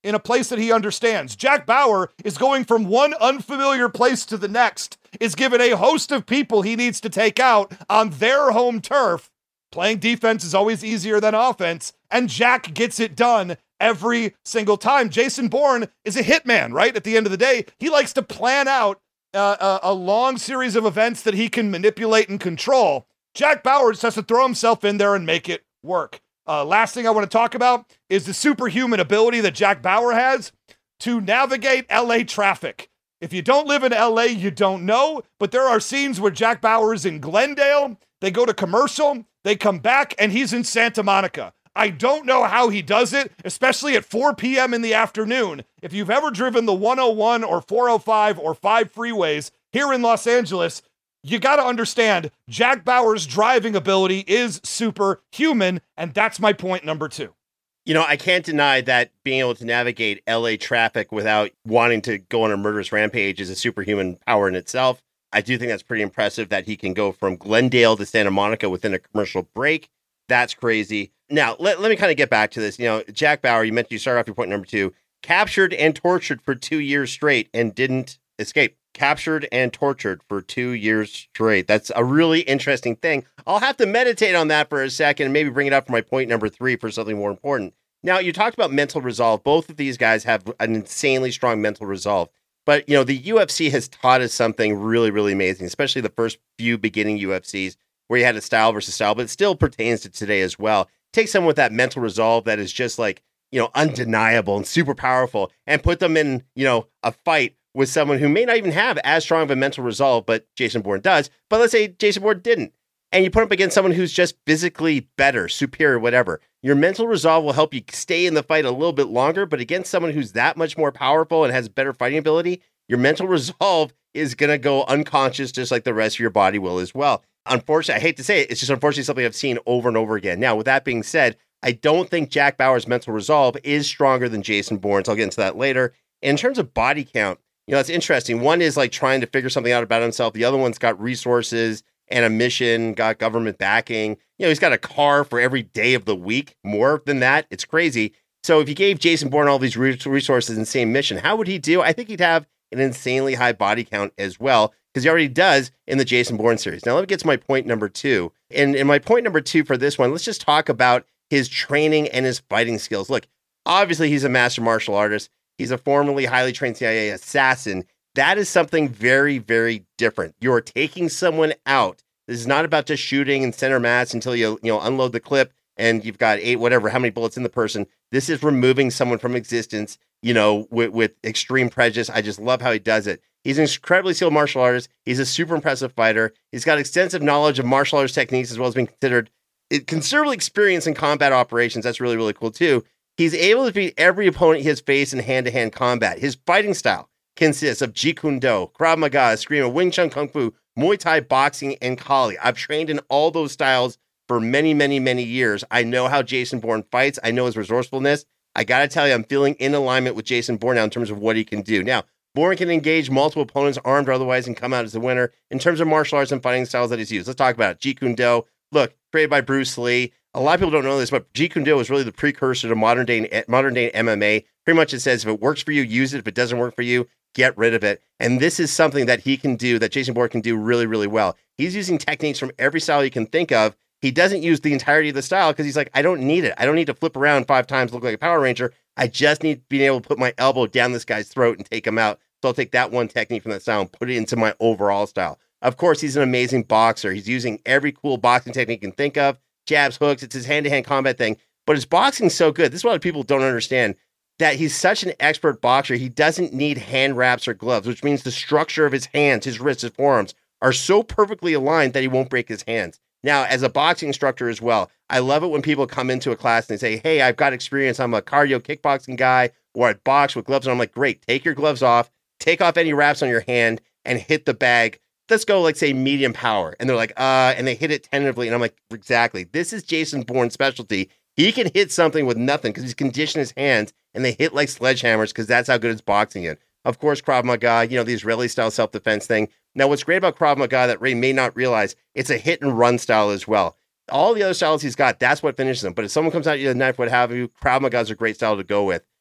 in a place that he understands. Jack Bauer is going from one unfamiliar place to the next, is given a host of people he needs to take out on their home turf. Playing defense is always easier than offense, and Jack gets it done every single time. Jason Bourne is a hitman, right? At the end of the day, he likes to plan out uh, a, a long series of events that he can manipulate and control. Jack Bauer just has to throw himself in there and make it work. Uh, last thing I want to talk about is the superhuman ability that Jack Bauer has to navigate L A traffic. If you don't live in L A, you don't know, but there are scenes where Jack Bauer is in Glendale, they go to commercial, they come back, and he's in Santa Monica. I don't know how he does it, especially at four p.m. in the afternoon. If you've ever driven the one oh one or four oh five or five freeways here in Los Angeles, you got to understand Jack Bauer's driving ability is superhuman, and that's my point number two. You know, I can't deny that being able to navigate L A traffic without wanting to go on a murderous rampage is a superhuman power in itself. I do think that's pretty impressive that he can go from Glendale to Santa Monica within a commercial break. That's crazy. Now, let, let me kind of get back to this. You know, Jack Bauer, you mentioned you started off your point number two, captured and tortured for two years straight and didn't escape. Captured and tortured for two years straight. That's a really interesting thing. I'll have to meditate on that for a second and maybe bring it up for my point number three for something more important. Now, you talked about mental resolve. Both of these guys have an insanely strong mental resolve. But, you know, the U F C has taught us something really, really amazing, especially the first few beginning U F Cs where you had a style versus style, but it still pertains to today as well. Take someone with that mental resolve that is just like, you know, undeniable and super powerful and put them in, you know, a fight with someone who may not even have as strong of a mental resolve, but Jason Bourne does. But let's say Jason Bourne didn't. And you put up against someone who's just physically better, superior, whatever. Your mental resolve will help you stay in the fight a little bit longer, but against someone who's that much more powerful and has better fighting ability, your mental resolve is going to go unconscious just like the rest of your body will as well. Unfortunately, I hate to say it, it's just unfortunately something I've seen over and over again. Now, with that being said, I don't think Jack Bauer's mental resolve is stronger than Jason Bourne's. I'll get into that later. In terms of body count, you know, it's interesting. One is like trying to figure something out about himself. The other one's got resources and a mission, got government backing. You know, he's got a car for every day of the week. More than that, it's crazy. So if you gave Jason Bourne all these resources and same mission, how would he do? I think he'd have an insanely high body count as well, because he already does in the Jason Bourne series. Now, let me get to my point number two. And in my point number two for this one, let's just talk about his training and his fighting skills. Look, obviously he's a master martial artist. He's a formerly highly trained C I A assassin. That is something very, very different. You're taking someone out. This is not about just shooting and center mass until you, you know, unload the clip and you've got eight, whatever, how many bullets in the person. This is removing someone from existence, you know, with, with extreme prejudice. I just love how he does it. He's an incredibly skilled martial artist. He's a super impressive fighter. He's got extensive knowledge of martial arts techniques as well as being considered considerably experienced in combat operations. That's really, really cool too. He's able to beat every opponent he has faced in hand-to-hand combat. His fighting style consists of Jeet Kune Do, Krav Maga, Eskrima, Wing Chun Kung Fu, Muay Thai, boxing, and Kali. I've trained in all those styles for many, many, many years. I know how Jason Bourne fights. I know his resourcefulness. I got to tell you, I'm feeling in alignment with Jason Bourne now in terms of what he can do. Now, Bourne can engage multiple opponents, armed or otherwise, and come out as the winner. In terms of martial arts and fighting styles that he's used, let's talk about it. Jeet Kune Do, look, created by Bruce Lee. A lot of people don't know this, but Jeet Kune Do is really the precursor to modern day modern day M M A. Pretty much it says if it works for you, use it. If it doesn't work for you, get rid of it. And this is something that he can do, that Jason Bourne can do really, really well. He's using techniques from every style you can think of. He doesn't use the entirety of the style because he's like, I don't need it. I don't need to flip around five times, look like a Power Ranger. I just need being able to put my elbow down this guy's throat and take him out. So I'll take that one technique from that style and put it into my overall style. Of course, he's an amazing boxer. He's using every cool boxing technique you can think of. Jabs, hooks, it's his hand-to-hand combat thing. But his boxing's so good. This is what people don't understand, that he's such an expert boxer. He doesn't need hand wraps or gloves, which means the structure of his hands, his wrists, his forearms are so perfectly aligned that he won't break his hands. Now, as a boxing instructor as well, I love it when people come into a class and they say, hey, I've got experience. I'm a cardio kickboxing guy, or I box with gloves. And I'm like, great, take your gloves off, take off any wraps on your hand, and hit the bag. Let's go, like, say, medium power. And they're like, uh, and they hit it tentatively. And I'm like, exactly. This is Jason Bourne's specialty. He can hit something with nothing because he's conditioned his hands, and they hit like sledgehammers because that's how good his boxing is. Of course, Krav Maga, you know, the Israeli-style self-defense thing. Now, what's great about Krav Maga that Ray may not realize, it's a hit-and-run style as well. All the other styles he's got, that's what finishes him. But if someone comes out with a knife, what have you, Krav Maga is a great style to go with.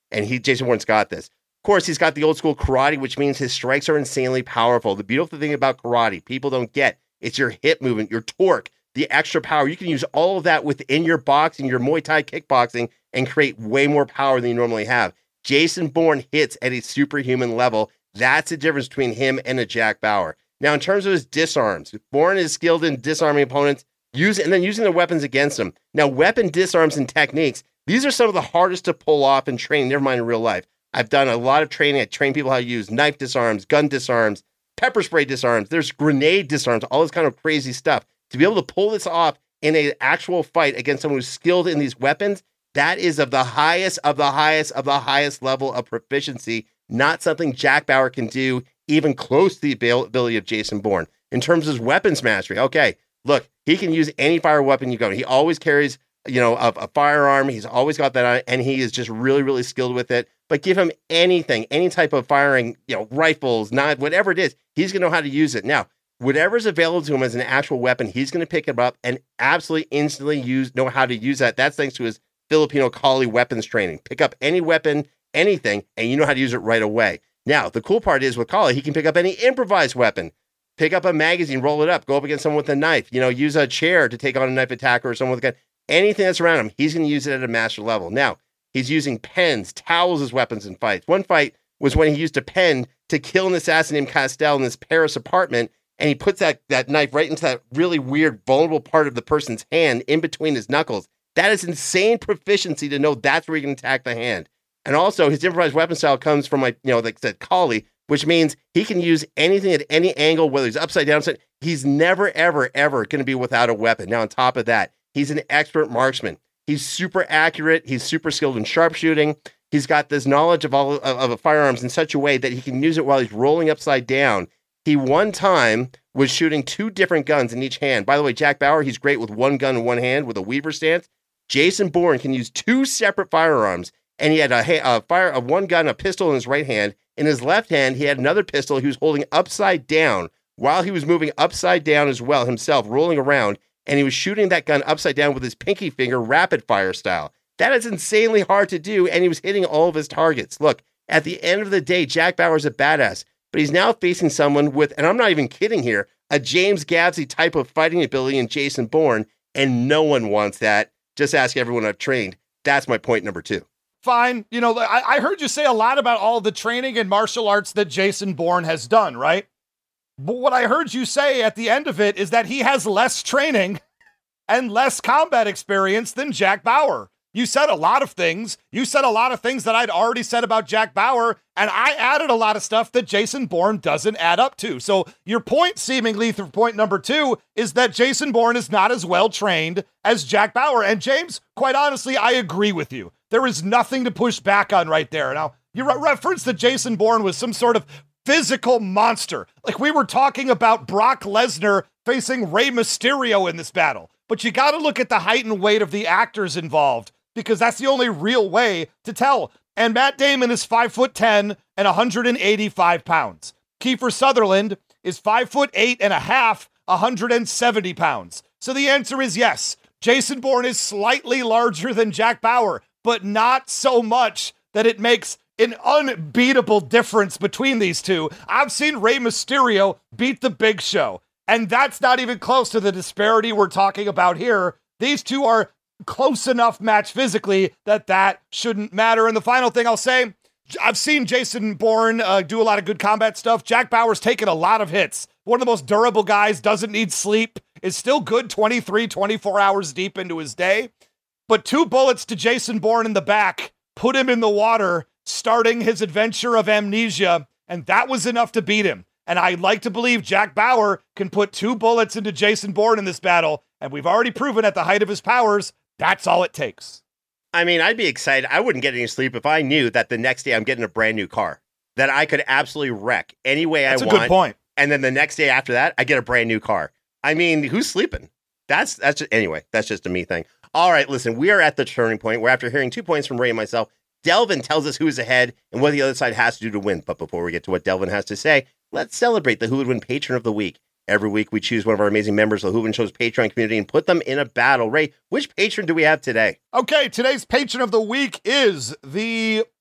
and he Jason Bourne's got this. Of course, he's got the old school karate, which means his strikes are insanely powerful. The beautiful thing about karate, people don't get, it's your hip movement, your torque, the extra power. You can use all of that within your boxing, your Muay Thai kickboxing, and create way more power than you normally have. Jason Bourne hits at a superhuman level. That's the difference between him and a Jack Bauer. Now, in terms of his disarms, Bourne is skilled in disarming opponents, use and then using their weapons against them. Now, weapon disarms and techniques, these are some of the hardest to pull off in training, never mind in real life. I've done a lot of training. I train people how to use knife disarms, gun disarms, pepper spray disarms. There's grenade disarms, all this kind of crazy stuff. To be able to pull this off in an actual fight against someone who's skilled in these weapons, that is of the highest, of the highest, of the highest level of proficiency. Not something Jack Bauer can do even close to the ability of Jason Bourne. In terms of his weapons mastery, okay, look, he can use any fire weapon you go. He always carries, you know, a, a firearm. He's always got that on, and he is just really, really skilled with it. But give him anything, any type of firing, you know, rifles, knives, whatever it is, he's going to know how to use it. Now, whatever's available to him as an actual weapon, he's going to pick it up and absolutely instantly use know how to use that. That's thanks to his Filipino Kali weapons training. Pick up any weapon, anything, and you know how to use it right away. Now, the cool part is with Kali, he can pick up any improvised weapon. Pick up a magazine, roll it up, go up against someone with a knife, you know, use a chair to take on a knife attacker or someone with a gun. Anything that's around him, he's going to use it at a master level. Now, he's using pens, towels as weapons in fights. One fight was when he used a pen to kill an assassin named Castell in this Paris apartment, and he puts that, that knife right into that really weird, vulnerable part of the person's hand in between his knuckles. That is insane proficiency to know that's where you can attack the hand. And also, his improvised weapon style comes from, like, you know, like I said, Kali, which means he can use anything at any angle, whether he's upside down, upside. He's never, ever, ever going to be without a weapon. Now, on top of that, he's an expert marksman. He's super accurate. He's super skilled in sharpshooting. He's got this knowledge of all of, of firearms in such a way that he can use it while he's rolling upside down. He one time was shooting two different guns in each hand. By the way, Jack Bauer, he's great with one gun in one hand with a Weaver stance. Jason Bourne can use two separate firearms, and he had a, a fire of one gun, a pistol in his right hand. In his left hand, he had another pistol he was holding upside down while he was moving upside down as well himself, rolling around, and he was shooting that gun upside down with his pinky finger, rapid fire style. That is insanely hard to do, and he was hitting all of his targets. Look, at the end of the day, Jack Bauer's a badass, but he's now facing someone with, and I'm not even kidding here, a James Gavsey type of fighting ability in Jason Bourne, and no one wants that. Just ask everyone I've trained. That's my point number two. Fine. You know, I, I heard you say a lot about all the training in martial arts that Jason Bourne has done, right? But what I heard you say at the end of it is that he has less training and less combat experience than Jack Bauer. You said a lot of things. You said a lot of things that I'd already said about Jack Bauer, and I added a lot of stuff that Jason Bourne doesn't add up to. So your point, seemingly through point number two, is that Jason Bourne is not as well trained as Jack Bauer. And James, quite honestly, I agree with you. There is nothing to push back on right there. Now, you re- referenced that Jason Bourne was some sort of physical monster. Like we were talking about Brock Lesnar facing Rey Mysterio in this battle. But you got to look at the height and weight of the actors involved, because that's the only real way to tell. And Matt Damon is five foot ten and one hundred eighty-five pounds. Kiefer Sutherland is five foot eight and a half, one hundred seventy pounds. So the answer is yes. Jason Bourne is slightly larger than Jack Bauer, but not so much that it makes an unbeatable difference between these two. I've seen Rey Mysterio beat the Big Show, and that's not even close to the disparity we're talking about here. These two are close enough match physically that that shouldn't matter. And the final thing I'll say, I've seen Jason Bourne uh, do a lot of good combat stuff. Jack Bauer's taken a lot of hits. One of the most durable guys, doesn't need sleep, is still good twenty-three, twenty-four hours deep into his day. But two bullets to Jason Bourne in the back put him in the water, starting his adventure of amnesia, and that was enough to beat him. And I'd like to believe Jack Bauer can put two bullets into Jason Bourne in this battle, and we've already proven at the height of his powers, that's all it takes. I mean, I'd be excited. I wouldn't get any sleep if I knew that the next day I'm getting a brand new car that I could absolutely wreck any way I want. That's a good point. And then the next day after that, I get a brand new car. I mean, who's sleeping? That's, that's just, anyway, that's just a me thing. All right, listen, we are at the turning point where after hearing two points from Ray and myself, Delvin tells us who is ahead and what the other side has to do to win. But before we get to what Delvin has to say, let's celebrate the Who Would Win Patron of the Week. Every week, we choose one of our amazing members of the Who Would Win Show's Patreon community and put them in a battle. Ray, which patron do we have today? Okay, today's patron of the week is the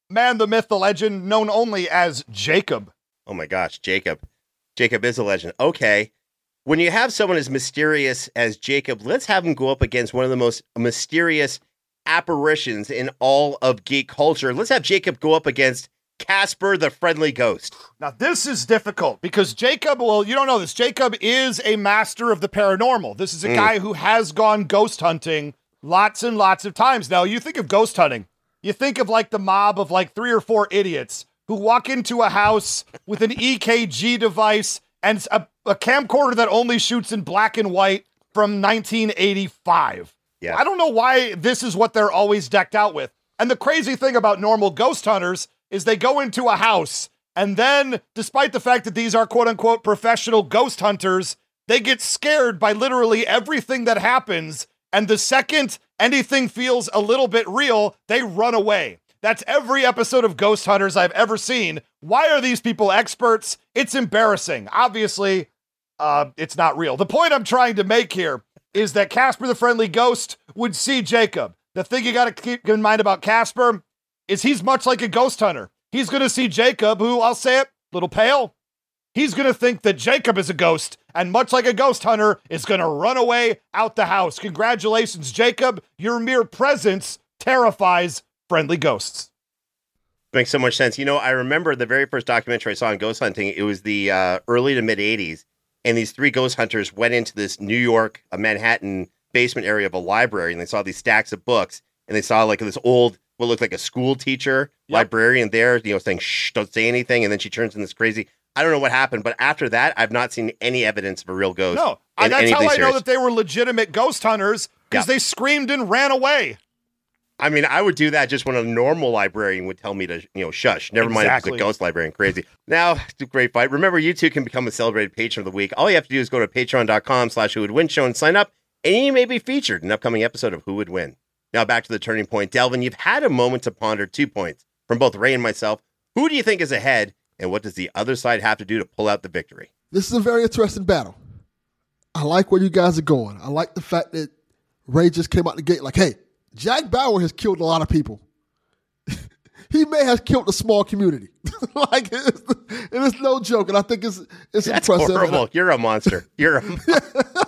man, the myth, the legend, known only as Jacob. Oh my gosh, Jacob. Jacob is a legend. Okay. When you have someone as mysterious as Jacob, let's have him go up against one of the most mysterious apparitions in all of geek culture. Let's have Jacob go up against Casper the Friendly Ghost. Now, this is difficult because Jacob, well, you don't know this. Jacob is a master of the paranormal. This is a mm. guy who has gone ghost hunting lots and lots of times. Now, you think of ghost hunting, you think of like the mob of like three or four idiots who walk into a house with an E K G device and a, a camcorder that only shoots in black and white from nineteen eighty-five. Yeah. I don't know why this is what they're always decked out with. And the crazy thing about normal ghost hunters is they go into a house and then, despite the fact that these are quote unquote professional ghost hunters, they get scared by literally everything that happens. And the second anything feels a little bit real, they run away. That's every episode of Ghost Hunters I've ever seen. Why are these people experts? It's embarrassing. Obviously, uh, it's not real. The point I'm trying to make here is that Casper the Friendly Ghost would see Jacob. The thing you got to keep in mind about Casper is he's much like a ghost hunter. He's going to see Jacob, who, I'll say it, a little pale. He's going to think that Jacob is a ghost, and much like a ghost hunter, is going to run away out the house. Congratulations, Jacob. Your mere presence terrifies friendly ghosts. Makes so much sense. You know, I remember the very first documentary I saw on ghost hunting. It was the uh, early to mid eighties, and these three ghost hunters went into this New York, uh, Manhattan basement area of a library, and they saw these stacks of books, and they saw like this old, what looked like a school teacher, yep. librarian there, you know, saying, shh, don't say anything. And then she turns in this crazy, I don't know what happened, but after that, I've not seen any evidence of a real ghost. No, in that's how I know that they were legitimate ghost hunters, because yeah. they screamed and ran away. I mean, I would do that just when a normal librarian would tell me to, you know, shush. Never exactly. mind if it's a ghost librarian. Crazy. Now, it's a great fight. Remember, you too can become a celebrated patron of the week. All you have to do is go to patreon.com slash who would win show and sign up, and you may be featured in an upcoming episode of Who Would Win. Now back to the turning point. Delvin, you've had a moment to ponder two points from both Ray and myself. Who do you think is ahead, and what does the other side have to do to pull out the victory? This is a very interesting battle. I like where you guys are going. I like the fact that Ray just came out the gate like, hey, Jack Bauer has killed a lot of people. He may have killed a small community. Like, it's, it is no joke, and I think it's it's That's impressive. Horrible. I, You're a monster. You're a monster.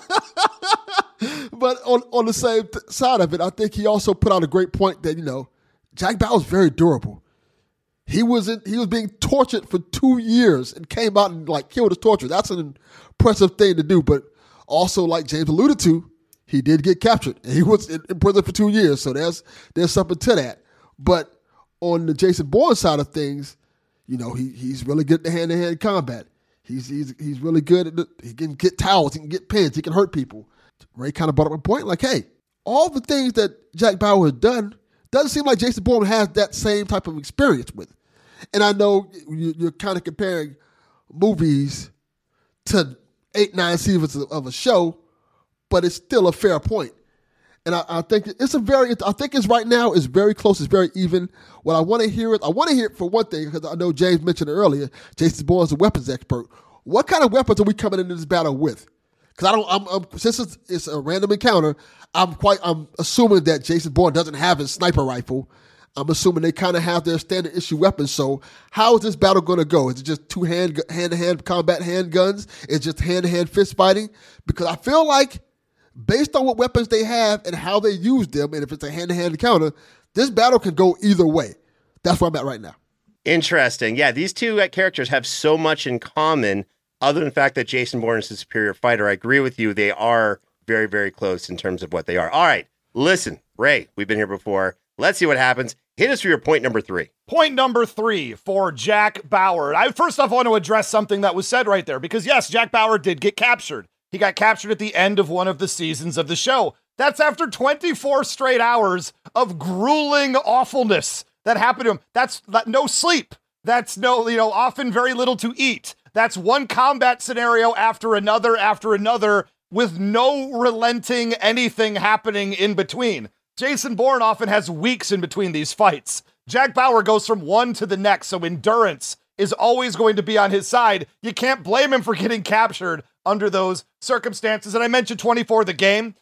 But on, on the same th- side of it, I think he also put out a great point that, you know, Jack Bauer's very durable. He was in, he was being tortured for two years and came out and like killed his torture. That's an impressive thing to do. But also, like James alluded to, he did get captured and he was in, in prison for two years. So there's there's something to that. But on the Jason Bourne side of things, you know, he he's really good at the hand-to-hand combat. He's he's he's really good at the, he can get towels, he can get pins, he can hurt people. Ray kind of brought up a point like, hey, all the things that Jack Bauer has done doesn't seem like Jason Bourne has that same type of experience with. And I know you're kind of comparing movies to eight, nine seasons of a show, but it's still a fair point. And I, I think it's a very, I think it's right now, it's very close, it's very even. What I want to hear is, I want to hear it for one thing, because I know James mentioned it earlier, Jason Bourne is a weapons expert. What kind of weapons are we coming into this battle with? Because I don't, I'm, I'm, since it's, it's a random encounter, I'm quite, I'm assuming that Jason Bourne doesn't have his sniper rifle. I'm assuming they kind of have their standard issue weapons. So how is this battle going to go? Is it just two hand, hand-to-hand combat handguns? Is it just hand-to-hand fist fighting? Because I feel like based on what weapons they have and how they use them, and if it's a hand-to-hand encounter, this battle can go either way. That's where I'm at right now. Interesting. Yeah, these two uh, characters have so much in common, other than the fact that Jason Bourne is a superior fighter. I agree with you. They are very, very close in terms of what they are. All right, listen, Ray, we've been here before. Let's see what happens. Hit us for your point number three. Point number three for Jack Bauer. I first off want to address something that was said right there, because yes, Jack Bauer did get captured. He got captured at the end of one of the seasons of the show. That's after twenty-four straight hours of grueling awfulness that happened to him. That's that, no sleep. That's no, you know, often very little to eat. That's one combat scenario after another after another with no relenting anything happening in between. Jason Bourne often has weeks in between these fights. Jack Bauer goes from one to the next, so endurance is always going to be on his side. You can't blame him for getting captured under those circumstances. And I mentioned twenty-four the game.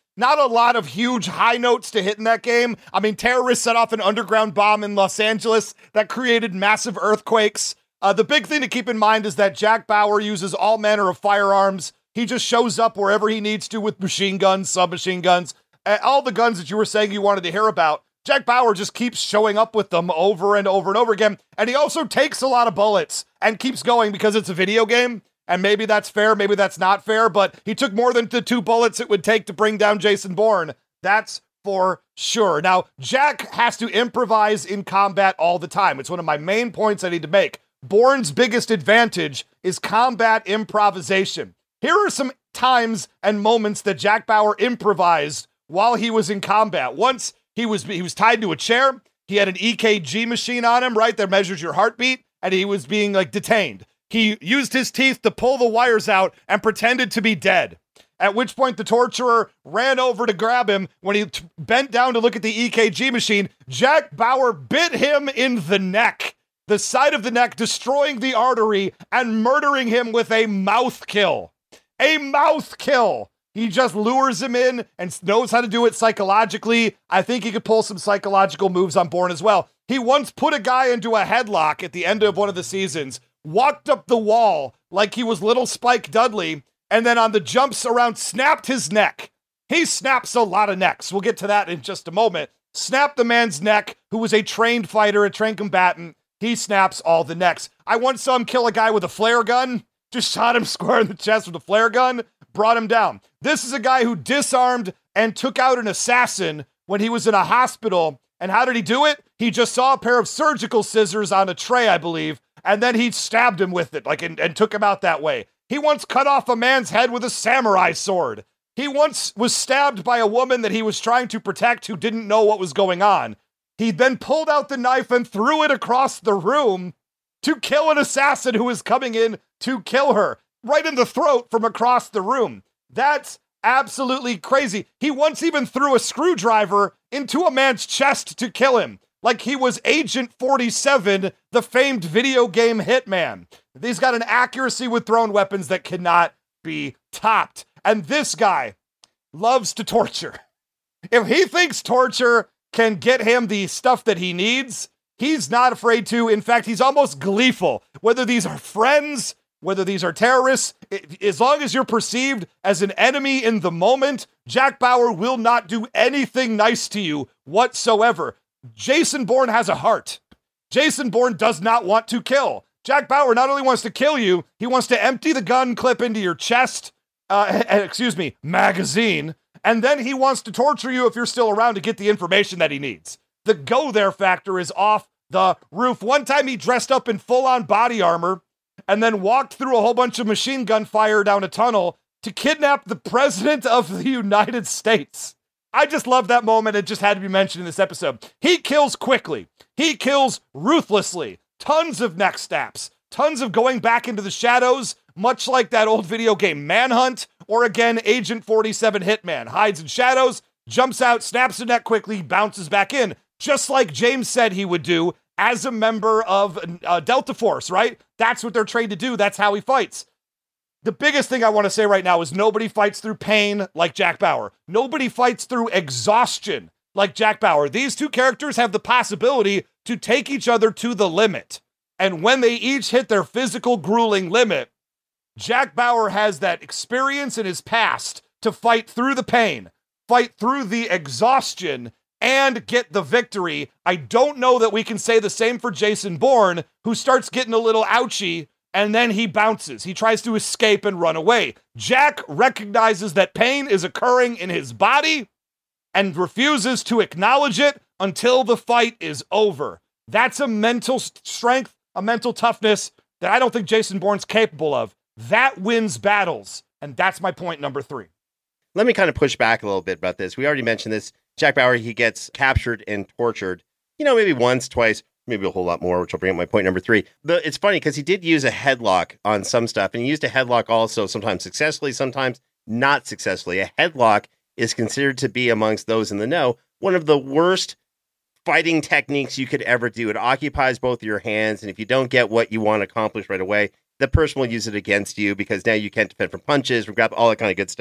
Not a lot of huge high notes to hit in that game. I mean, terrorists set off an underground bomb in Los Angeles that created massive earthquakes. Uh, the big thing to keep in mind is that Jack Bauer uses all manner of firearms. He just shows up wherever he needs to with machine guns, submachine guns, uh, all the guns that you were saying you wanted to hear about. Jack Bauer just keeps showing up with them over and over and over again. And he also takes a lot of bullets and keeps going because it's a video game. And maybe that's fair, maybe that's not fair, but he took more than the two bullets it would take to bring down Jason Bourne. That's for sure. Now, Jack has to improvise in combat all the time. It's one of my main points I need to make. Bourne's biggest advantage is combat improvisation. Here are some times and moments that Jack Bauer improvised while he was in combat. Once he was he was tied to a chair. He had an E K G machine on him, right, that measures your heartbeat, and he was being like detained. He used his teeth to pull the wires out and pretended to be dead. At which point the torturer ran over to grab him. When he t- bent down to look at the E K G machine, Jack Bauer bit him in the neck, the side of the neck, destroying the artery and murdering him with a mouth kill. A mouth kill. He just lures him in and knows how to do it psychologically. I think he could pull some psychological moves on Bourne as well. He once put a guy into a headlock at the end of one of the seasons, walked up the wall like he was little Spike Dudley, and then on the jumps around, snapped his neck. He snaps a lot of necks. We'll get to that in just a moment. Snapped the man's neck, who was a trained fighter, a trained combatant. He snaps all the necks. I once saw him kill a guy with a flare gun. Just shot him square in the chest with a flare gun, brought him down. This is a guy who disarmed and took out an assassin when he was in a hospital. And how did he do it? He just saw a pair of surgical scissors on a tray, I believe, and then he stabbed him with it, like, and, and took him out that way. He once cut off a man's head with a samurai sword. He once was stabbed by a woman that he was trying to protect who didn't know what was going on. He then pulled out the knife and threw it across the room to kill an assassin who was coming in to kill her, right in the throat from across the room. That's absolutely crazy. He once even threw a screwdriver into a man's chest to kill him, like he was Agent forty-seven, the famed video game hitman. He's got an accuracy with thrown weapons that cannot be topped. And this guy loves to torture. If he thinks torture can get him the stuff that he needs, he's not afraid to. In fact, he's almost gleeful. Whether these are friends, whether these are terrorists, it, as long as you're perceived as an enemy in the moment, Jack Bauer will not do anything nice to you whatsoever. Jason Bourne has a heart. Jason Bourne does not want to kill. Jack Bauer not only wants to kill you, he wants to empty the gun clip into your chest, uh, excuse me, magazine, and then he wants to torture you if you're still around to get the information that he needs. The go there factor is off the roof. One time he dressed up in full-on body armor and then walked through a whole bunch of machine gun fire down a tunnel to kidnap the president of the United States. I just love that moment. It just had to be mentioned in this episode. He kills quickly. He kills ruthlessly. Tons of neck snaps. Tons of going back into the shadows, much like that old video game Manhunt, or again, Agent forty-seven Hitman. Hides in shadows, jumps out, snaps a neck quickly, bounces back in. Just like James said he would do as a member of uh, Delta Force, right? That's what they're trained to do. That's how he fights. The biggest thing I want to say right now is nobody fights through pain like Jack Bauer. Nobody fights through exhaustion like Jack Bauer. These two characters have the possibility to take each other to the limit. And when they each hit their physical grueling limit, Jack Bauer has that experience in his past to fight through the pain, fight through the exhaustion, and get the victory. I don't know that we can say the same for Jason Bourne, who starts getting a little ouchy, and then he bounces. He tries to escape and run away. Jack recognizes that pain is occurring in his body and refuses to acknowledge it until the fight is over. That's a mental strength, a mental toughness that I don't think Jason Bourne's capable of. That wins battles, and that's my point number three. Let me kind of push back a little bit about this. We already mentioned this. Jack Bauer, he gets captured and tortured, you know, maybe once, twice, maybe a whole lot more, which will bring up my point number three. The, it's funny because he did use a headlock on some stuff, and he used a headlock also sometimes successfully, sometimes not successfully. A headlock is considered to be, amongst those in the know, one of the worst fighting techniques you could ever do. It occupies both your hands, and if you don't get what you want to accomplish right away, the person will use it against you because now you can't defend from punches, from grab, all that kind of good stuff.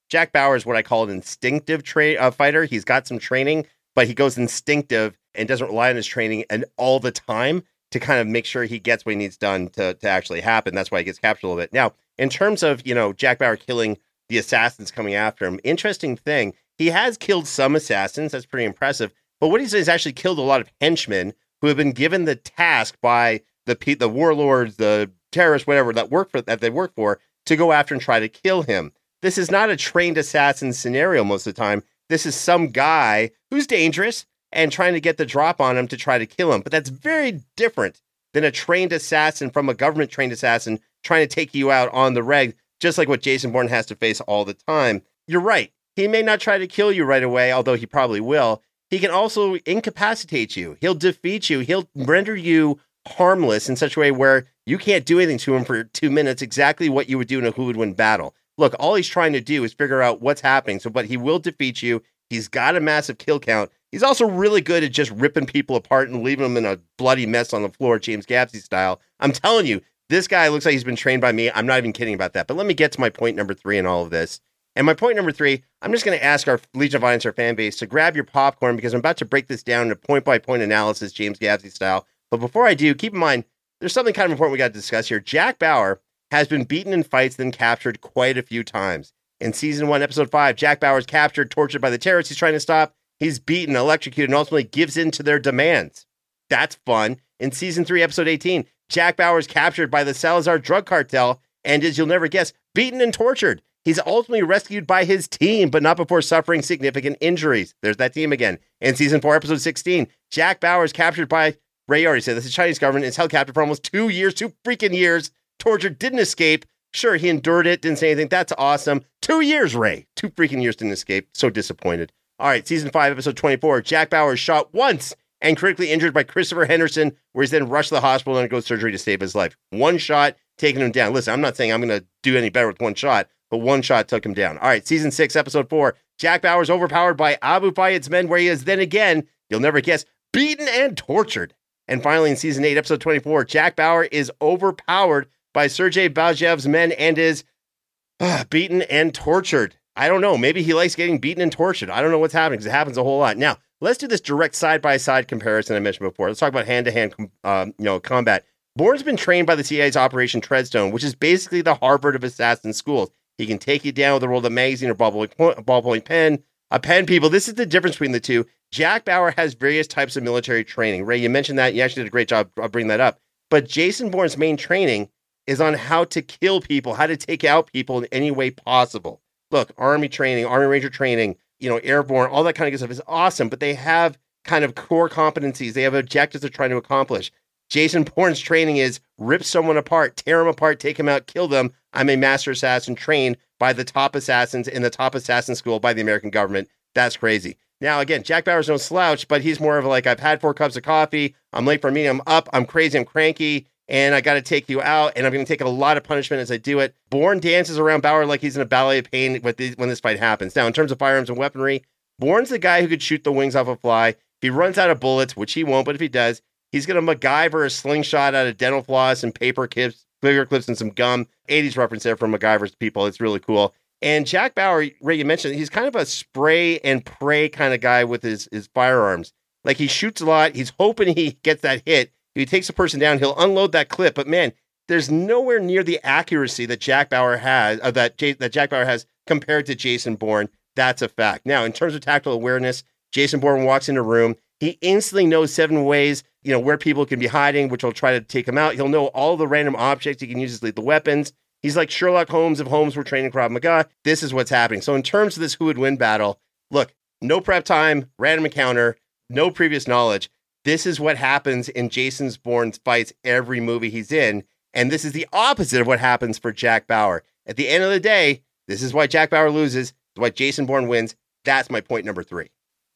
Jack Bauer is what I call an instinctive tra- uh, fighter. He's got some training, but he goes instinctive and doesn't rely on his training and all the time to kind of make sure he gets what he needs done to, to actually happen. That's why he gets captured a little bit. Now, in terms of, you know, Jack Bauer killing the assassins coming after him, interesting thing, he has killed some assassins. That's pretty impressive. But what he's done is actually killed a lot of henchmen who have been given the task by the the warlords, the terrorists, whatever, that work for that they work for, to go after and try to kill him. This is not a trained assassin scenario most of the time. This is some guy who's dangerous and trying to get the drop on him to try to kill him. But that's very different than a trained assassin from a government trained assassin trying to take you out on the reg, just like what Jason Bourne has to face all the time. You're right. He may not try to kill you right away, although he probably will. He can also incapacitate you. He'll defeat you. He'll render you harmless in such a way where you can't do anything to him for two minutes, exactly what you would do in a who would win battle. Look, all he's trying to do is figure out what's happening. So, but he will defeat you. He's got a massive kill count. He's also really good at just ripping people apart and leaving them in a bloody mess on the floor, James Gapsey style. I'm telling you, this guy looks like he's been trained by me. I'm not even kidding about that. But let me get to my point number three in all of this. And my point number three, I'm just going to ask our Legion of Audience, our fan base, to grab your popcorn because I'm about to break this down into point-by-point analysis, James Gapsey style. But before I do, keep in mind, there's something kind of important we got to discuss here. Jack Bauer has been beaten in fights, then captured quite a few times. In season one, episode five, Jack Bauer is captured, tortured by the terrorists he's trying to stop. He's beaten, electrocuted, and ultimately gives in to their demands. That's fun. In season three, episode eighteen, Jack Bauer is captured by the Salazar drug cartel and, as you'll never guess, beaten and tortured. He's ultimately rescued by his team, but not before suffering significant injuries. There's that team again. In season four, episode sixteen, Jack Bauer is captured by, Ray already said this, the Chinese government, is held captive for almost two years, two freaking years, tortured, didn't escape. Sure, he endured it, didn't say anything. That's awesome. Two years, Ray. Two freaking years, didn't escape. So disappointed. All right, season five, episode twenty-four, Jack Bauer is shot once and critically injured by Christopher Henderson, where he's then rushed to the hospital and undergoes surgery to save his life. One shot, taking him down. Listen, I'm not saying I'm going to do any better with one shot, but one shot took him down. All right, season six, episode four, Jack Bauer is overpowered by Abu Fayyad's men, where he is then again, you'll never guess, beaten and tortured. And finally, in season eight, episode twenty-four, Jack Bauer is overpowered by Sergei Bazhev's men and is uh, beaten and tortured. I don't know. Maybe he likes getting beaten and tortured. I don't know what's happening because it happens a whole lot. Now, let's do this direct side-by-side comparison I mentioned before. Let's talk about hand-to-hand um, you know, combat. Bourne's been trained by the C I A's Operation Treadstone, which is basically the Harvard of assassin schools. He can take you down with a roll of magazine or ballpoint, ballpoint pen. A pen, people, this is the difference between the two. Jack Bauer has various types of military training. Ray, you mentioned that. You actually did a great job of bringing that up. But Jason Bourne's main training is on how to kill people, how to take out people in any way possible. Look, Army training, Army Ranger training, you know, airborne, all that kind of good stuff is awesome, but they have kind of core competencies. They have objectives they're trying to accomplish. Jason Bourne's training is rip someone apart, tear them apart, take them out, kill them. I'm a master assassin trained by the top assassins in the top assassin school by the American government. That's crazy. Now, again, Jack Bauer's no slouch, but he's more of like, I've had four cups of coffee, I'm late for a meeting, I'm up, I'm crazy, I'm cranky, and I got to take you out, and I'm going to take a lot of punishment as I do it. Bourne dances around Bauer like he's in a ballet of pain with the, when this fight happens. Now, in terms of firearms and weaponry, Bourne's the guy who could shoot the wings off a fly. If he runs out of bullets, which he won't, but if he does, he's going to MacGyver a slingshot out of dental floss and paper clips, paper clips and some gum. eighties reference there from MacGyver's people. It's really cool. And Jack Bauer, Ray, you mentioned, he's kind of a spray and pray kind of guy with his, his firearms. Like, he shoots a lot. He's hoping he gets that hit. If he takes a person down, he'll unload that clip. But man, there's nowhere near the accuracy that Jack Bauer has, uh, that J- that Jack Bauer has compared to Jason Bourne. That's a fact. Now, in terms of tactical awareness, Jason Bourne walks in a room. He instantly knows seven ways, you know, where people can be hiding, which will try to take him out. He'll know all the random objects he can use as lethal weapons. He's like Sherlock Holmes if Holmes were training Krav Maga. This is what's happening. So in terms of this who would win battle, look, no prep time, random encounter, no previous knowledge. This is what happens in Jason Bourne's fights every movie he's in. And this is the opposite of what happens for Jack Bauer. At the end of the day, this is why Jack Bauer loses. This is why Jason Bourne wins. That's my point number three.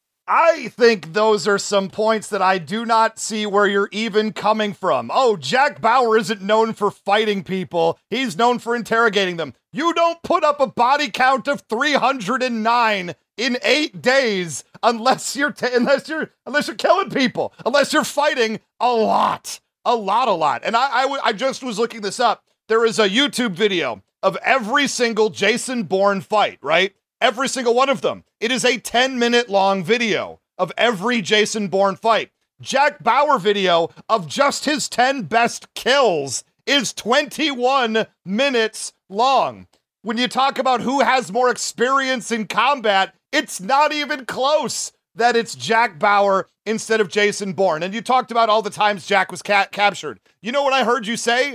I think those are some points that I do not see where you're even coming from. Oh, Jack Bauer isn't known for fighting people. He's known for interrogating them. You don't put up a body count of three hundred nine in eight days unless you're t- unless you're unless you're killing people, unless you're fighting a lot, a lot, a lot. And I, I, w- I just was looking this up. There is a YouTube video of every single Jason Bourne fight, right? Every single one of them. It is a ten minute long video of every Jason Bourne fight. Jack Bauer video of just his ten best kills is twenty-one minutes long. When you talk about who has more experience in combat, it's not even close that it's Jack Bauer instead of Jason Bourne. And you talked about all the times Jack was ca- captured. You know what I heard you say?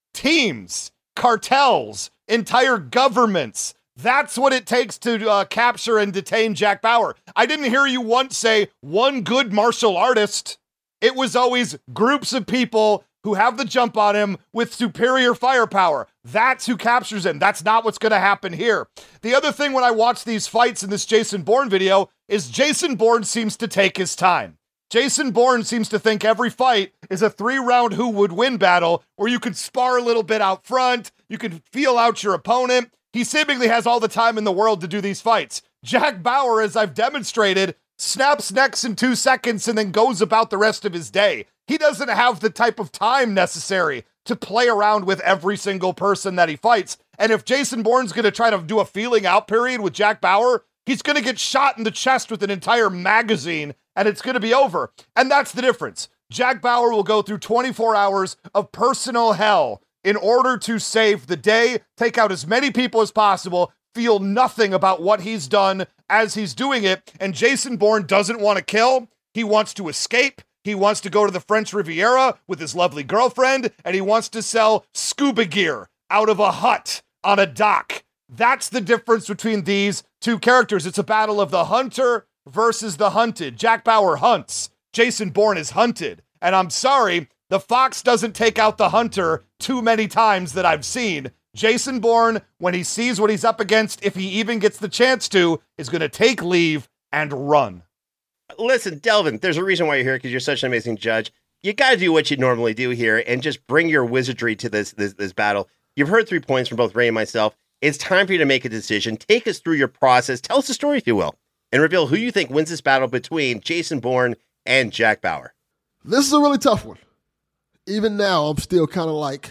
Teams, cartels, entire governments. That's what it takes to uh, capture and detain Jack Bauer. I didn't hear you once say one good martial artist. It was always groups of people who have the jump on him with superior firepower. That's who captures him. That's not what's going to happen here. The other thing when I watch these fights in this Jason Bourne video is Jason Bourne seems to take his time. Jason Bourne seems to think every fight is a three-round who would win battle where you can spar a little bit out front, you can feel out your opponent. He seemingly has all the time in the world to do these fights. Jack Bauer, as I've demonstrated, snaps necks in two seconds and then goes about the rest of his day. He doesn't have the type of time necessary to play around with every single person that he fights. And if Jason Bourne's going to try to do a feeling out period with Jack Bauer, he's going to get shot in the chest with an entire magazine and it's going to be over. And that's the difference. Jack Bauer will go through twenty-four hours of personal hell in order to save the day, take out as many people as possible, feel nothing about what he's done as he's doing it. And Jason Bourne doesn't want to kill. He wants to escape. He wants to go to the French Riviera with his lovely girlfriend, and he wants to sell scuba gear out of a hut on a dock. That's the difference between these two characters. It's a battle of the hunter versus the hunted. Jack Bauer hunts. Jason Bourne is hunted. And I'm sorry, the fox doesn't take out the hunter too many times that I've seen. Jason Bourne, when he sees what he's up against, if he even gets the chance to, is going to take leave and run. Listen, Delvin, there's a reason why you're here, because you're such an amazing judge. You got to do what you normally do here and just bring your wizardry to this, this this battle. You've heard three points from both Ray and myself. It's time for you to make a decision. Take us through your process. Tell us the story, if you will, and reveal who you think wins this battle between Jason Bourne and Jack Bauer. This is a really tough one. Even now, I'm still kind of like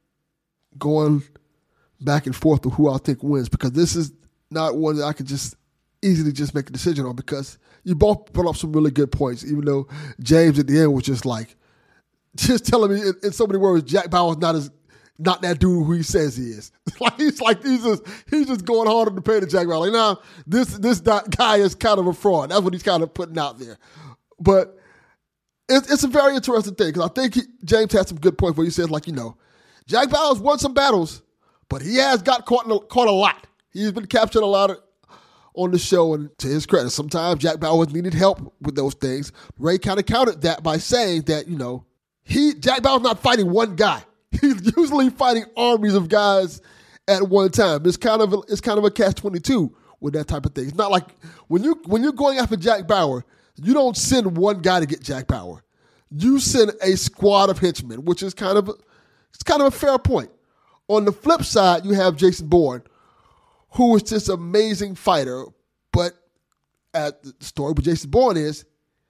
going back and forth with who I think wins, because this is not one that I could just easily just make a decision on, because you both brought up some really good points, even though James at the end was just like, just telling me in, in so many words, Jack Bauer's not as not that dude who he says he is. Like he's like he's just he's just going harder to pay to Jack Bauer. Like, nah, this this guy is kind of a fraud. That's what he's kind of putting out there. But it, it's a very interesting thing, because I think he, James had some good points where he says, like, you know, Jack Bauer's won some battles, but he has got caught in a, caught a lot. He's been captured a lot of, on the show, and to his credit, sometimes Jack Bauer needed help with those things. Ray kind of countered that by saying that, you know, he Jack Bauer's not fighting one guy. He's usually fighting armies of guys at one time. It's kind of a, it's kind of a catch twenty-two with that type of thing. It's not like when you when you're going after Jack Bauer, you don't send one guy to get Jack Bauer. You send a squad of henchmen, which is kind of a, it's kind of a fair point. On the flip side, you have Jason Bourne, who is this amazing fighter, but at the story with Jason Bourne is,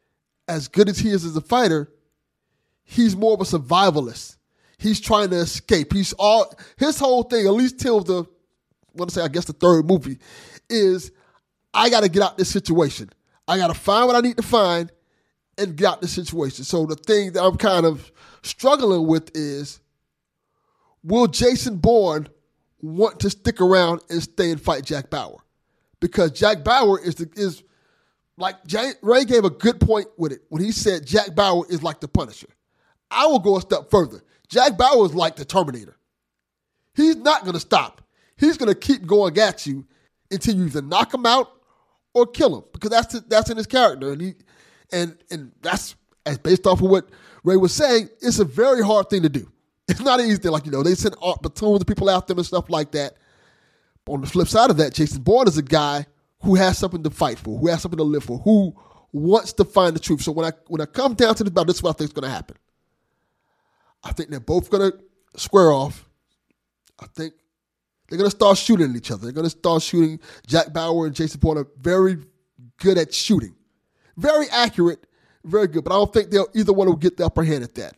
as good as he is as a fighter, he's more of a survivalist. He's trying to escape. He's all his whole thing, at least till the, I want to say, I guess the third movie, is I got to get out this situation. I got to find what I need to find and get out this situation. So the thing that I'm kind of struggling with is, will Jason Bourne want to stick around and stay and fight Jack Bauer? Because Jack Bauer is the, is like Jay, Ray gave a good point with it when he said Jack Bauer is like the Punisher. I will go a step further. Jack Bauer is like the Terminator. He's not going to stop. He's going to keep going at you until you either knock him out or kill him, because that's that's in his character, and he and and that's as based off of what Ray was saying. It's a very hard thing to do. It's not an easy thing. Like, you know, they send platoons of people after them and stuff like that. On the flip side of that, Jason Bourne is a guy who has something to fight for, who has something to live for, who wants to find the truth. So when I when I come down to this battle, this is what I think is going to happen. I think they're both going to square off. I think they're going to start shooting at each other. They're going to start shooting. Jack Bauer and Jason Bourne are very good at shooting. Very accurate, very good. But I don't think they'll either one will get the upper hand at that.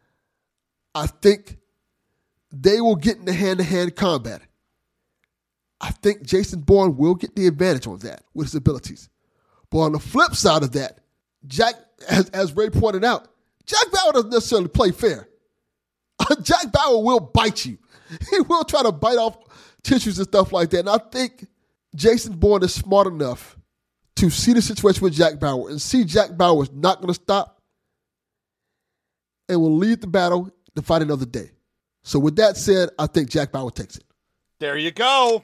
I think they will get into hand-to-hand combat. I think Jason Bourne will get the advantage on that with his abilities. But on the flip side of that, Jack, as, as Ray pointed out, Jack Bauer doesn't necessarily play fair. Jack Bauer will bite you. He will try to bite off tissues and stuff like that. And I think Jason Bourne is smart enough to see the situation with Jack Bauer and see Jack Bauer is not going to stop and will leave the battle to fight another day. So with that said, I think Jack Bauer takes it. There you go.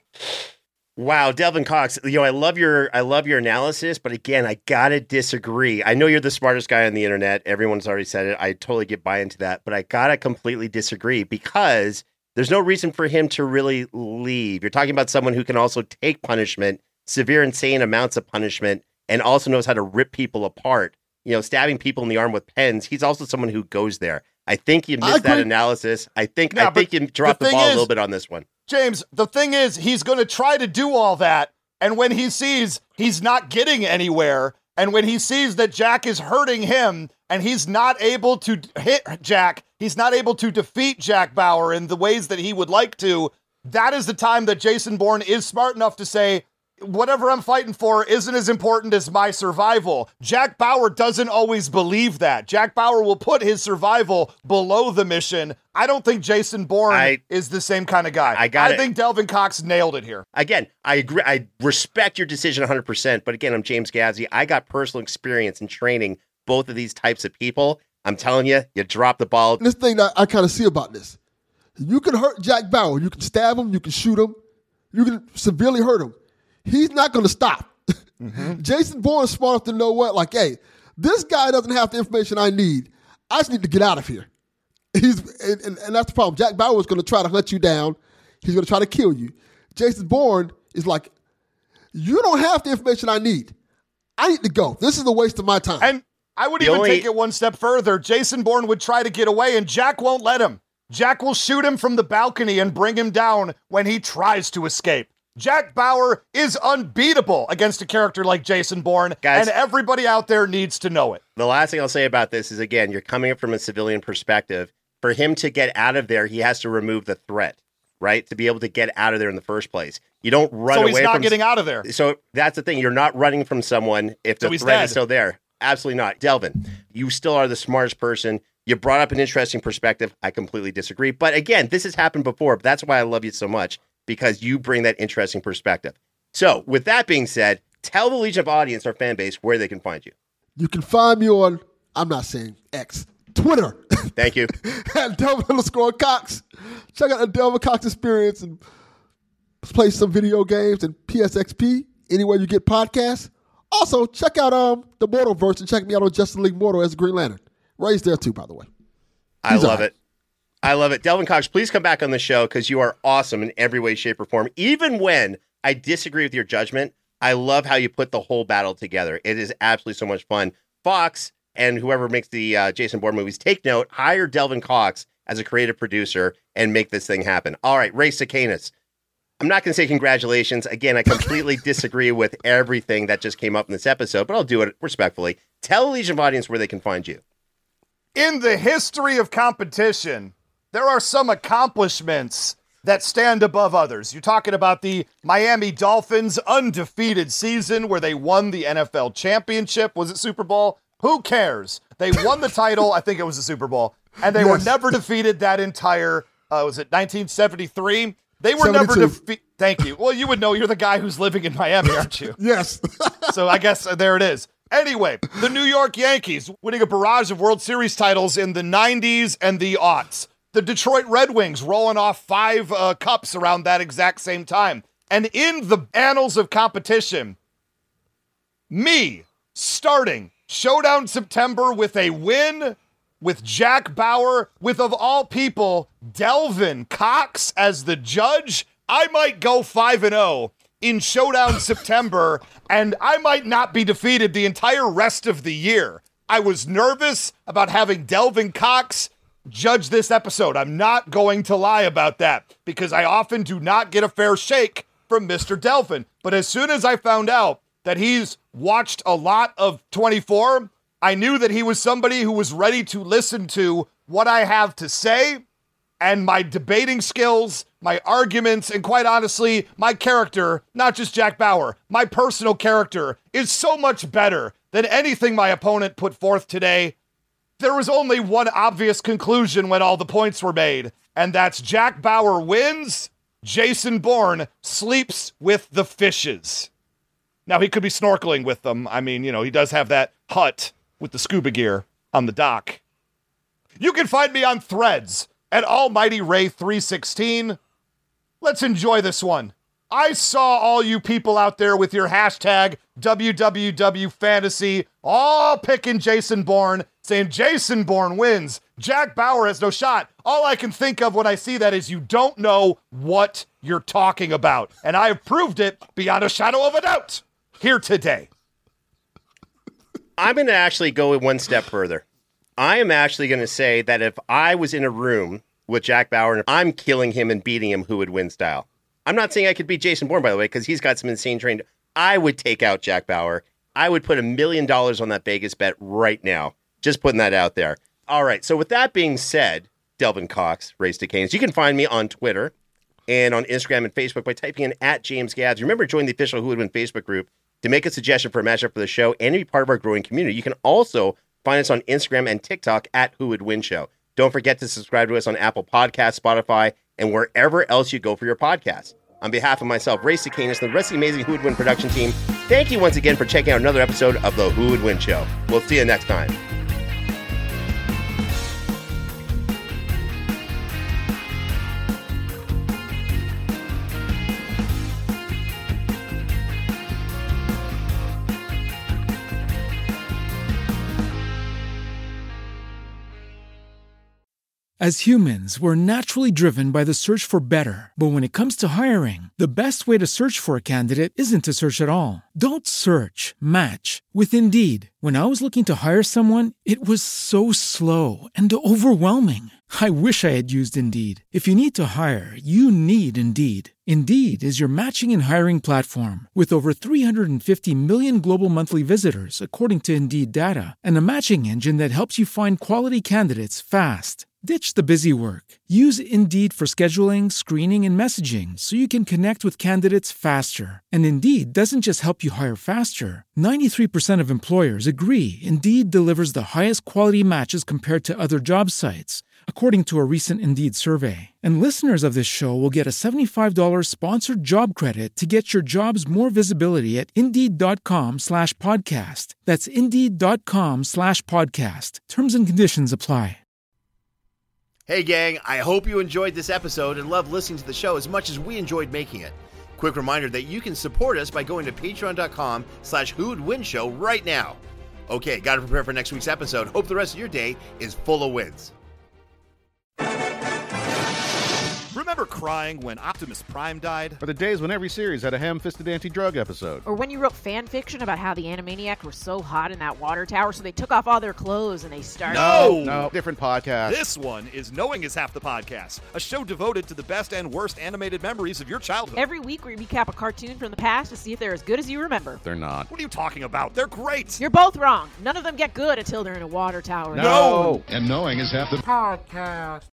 Wow, Delvin Cox, you know, I love your I love your analysis, but again, I gotta disagree. I know you're the smartest guy on the internet. Everyone's already said it. I totally get buy into that, but I gotta completely disagree because there's no reason for him to really leave. You're talking about someone who can also take punishment, severe, insane amounts of punishment, and also knows how to rip people apart. You know, stabbing people in the arm with pens. He's also someone who goes there. I think you missed that analysis. I think yeah, I think you dropped the, the ball is, a little bit on this one. James, the thing is, he's going to try to do all that, and when he sees he's not getting anywhere, and when he sees that Jack is hurting him, and he's not able to hit Jack, he's not able to defeat Jack Bauer in the ways that he would like to, that is the time that Jason Bourne is smart enough to say, whatever I'm fighting for isn't as important as my survival. Jack Bauer doesn't always believe that. Jack Bauer will put his survival below the mission. I don't think Jason Bourne I, is the same kind of guy. I got I it. think Delvin Cox nailed it here. Again, I agree. I respect your decision one hundred percent, but again, I'm James Gavsey. I got personal experience in training both of these types of people. I'm telling you, you dropped the ball. This thing that I kind of see about this, you can hurt Jack Bauer. You can stab him. You can shoot him. You can severely hurt him. He's not going to stop. Mm-hmm. Jason Bourne is smart enough to know what, like, hey, this guy doesn't have the information I need. I just need to get out of here. He's and, and, and that's the problem. Jack Bauer is going to try to hunt you down. He's going to try to kill you. Jason Bourne is like, you don't have the information I need. I need to go. This is a waste of my time. And I would the even only... take it one step further. Jason Bourne would try to get away, and Jack won't let him. Jack will shoot him from the balcony and bring him down when he tries to escape. Jack Bauer is unbeatable against a character like Jason Bourne, Guys, and everybody out there needs to know it. The last thing I'll say about this is, again, you're coming up from a civilian perspective. For him to get out of there, he has to remove the threat, right? To be able to get out of there in the first place. You don't run away from... So he's not getting out of there. So that's the thing. You're not running from someone if the so threat dead. is still there. Absolutely not. Delvin, you still are the smartest person. You brought up an interesting perspective. I completely disagree. But again, this has happened before. But that's why I love you so much, because you bring that interesting perspective. So with that being said, tell the Legion of audience, our fan base, where they can find you. You can find me on, I'm not saying X, Twitter. Thank you. At Delvin underscore Cox. Check out the Delvin Cox experience and play some video games and P S X P anywhere you get podcasts. Also, check out um the Mortalverse and check me out on Justice League Mortal as a Green Lantern. Ray's there too, by the way. I He's love right. it. I love it. Delvin Cox, please come back on the show because you are awesome in every way, shape, or form. Even when I disagree with your judgment, I love how you put the whole battle together. It is absolutely so much fun. Fox and whoever makes the uh, Jason Bourne movies, take note, hire Delvin Cox as a creative producer and make this thing happen. All right, Ray Sakanis. I'm not going to say congratulations. Again, I completely disagree with everything that just came up in this episode, but I'll do it respectfully. Tell the Legion of audience where they can find you. In the history of competition, there are some accomplishments that stand above others. You're talking about the Miami Dolphins' undefeated season where they won the N F L championship. Was it Super Bowl? Who cares? They won the title. I think it was the Super Bowl. And they yes. were never defeated that entire, uh, was it nineteen seventy-three? They were seventy-two. Never defeated. Thank you. Well, you would know. You're the guy who's living in Miami, aren't you? Yes. So I guess uh, there it is. Anyway, the New York Yankees winning a barrage of World Series titles in the nineties and the aughts. The Detroit Red Wings rolling off five uh, cups around that exact same time. And in the annals of competition, me starting Showdown September with a win with Jack Bauer, with, of all people, Delvin Cox as the judge, I might go five and oh in Showdown September, and I might not be defeated the entire rest of the year. I was nervous about having Delvin Cox judge this episode. I'm not going to lie about that, because I often do not get a fair shake from Mister Delvin. But as soon as I found out that he's watched a lot of twenty-four, I knew that he was somebody who was ready to listen to what I have to say. And my debating skills, my arguments, and quite honestly, my character, not just Jack Bauer, my personal character is so much better than anything my opponent put forth today. There was only one obvious conclusion when all the points were made, and that's Jack Bauer wins, Jason Bourne sleeps with the fishes. Now, he could be snorkeling with them. I mean, you know, he does have that hut with the scuba gear on the dock. You can find me on Threads at Almighty Ray three sixteen. Let's enjoy this one. I saw all you people out there with your hashtag W W W Fantasy all picking Jason Bourne, saying Jason Bourne wins. Jack Bauer has no shot. All I can think of when I see that is you don't know what you're talking about. And I have proved it beyond a shadow of a doubt here today. I'm going to actually go one step further. I am actually going to say that if I was in a room with Jack Bauer and I'm killing him and beating him, who would win style? I'm not saying I could beat Jason Bourne, by the way, because he's got some insane trained. I would take out Jack Bauer. I would put a million dollars on that Vegas bet right now. Just putting that out there. All right. So with that being said, Delvin Cox, Race to Canes, you can find me on Twitter and on Instagram and Facebook by typing in at James Gads. Remember, join the official Who Would Win Facebook group to make a suggestion for a matchup for the show and be part of our growing community. You can also find us on Instagram and TikTok at Who Would Win Show. Don't forget to subscribe to us on Apple Podcasts, Spotify, and wherever else you go for your podcasts. On behalf of myself, Race to Canis, and the rest of the amazing Who Would Win production team, thank you once again for checking out another episode of the Who Would Win Show. We'll see you next time. As humans, we're naturally driven by the search for better. But when it comes to hiring, the best way to search for a candidate isn't to search at all. Don't search, match with Indeed. When I was looking to hire someone, it was so slow and overwhelming. I wish I had used Indeed. If you need to hire, you need Indeed. Indeed is your matching and hiring platform with over three hundred fifty million global monthly visitors, according to Indeed data, and a matching engine that helps you find quality candidates fast. Ditch the busy work. Use Indeed for scheduling, screening, and messaging so you can connect with candidates faster. And Indeed doesn't just help you hire faster. ninety-three percent of employers agree Indeed delivers the highest quality matches compared to other job sites, according to a recent Indeed survey. And listeners of this show will get a seventy-five dollars sponsored job credit to get your jobs more visibility at Indeed.com slash podcast. That's Indeed.com slash podcast. Terms and conditions apply. Hey gang, I hope you enjoyed this episode and loved listening to the show as much as we enjoyed making it. Quick reminder that you can support us by going to patreon.com slash Who Would Win Show right now. Okay, gotta prepare for next week's episode. Hope the rest of your day is full of wins. Remember crying when Optimus Prime died? Or the days when every series had a ham-fisted anti-drug episode. Or when you wrote fan fiction about how the Animaniacs were so hot in that water tower, so they took off all their clothes and they started... No! No, different podcast. This one is Knowing is Half the Podcast, a show devoted to the best and worst animated memories of your childhood. Every week we recap a cartoon from the past to see if they're as good as you remember. They're not. What are you talking about? They're great! You're both wrong. None of them get good until they're in a water tower. No! And Knowing is Half the Podcast.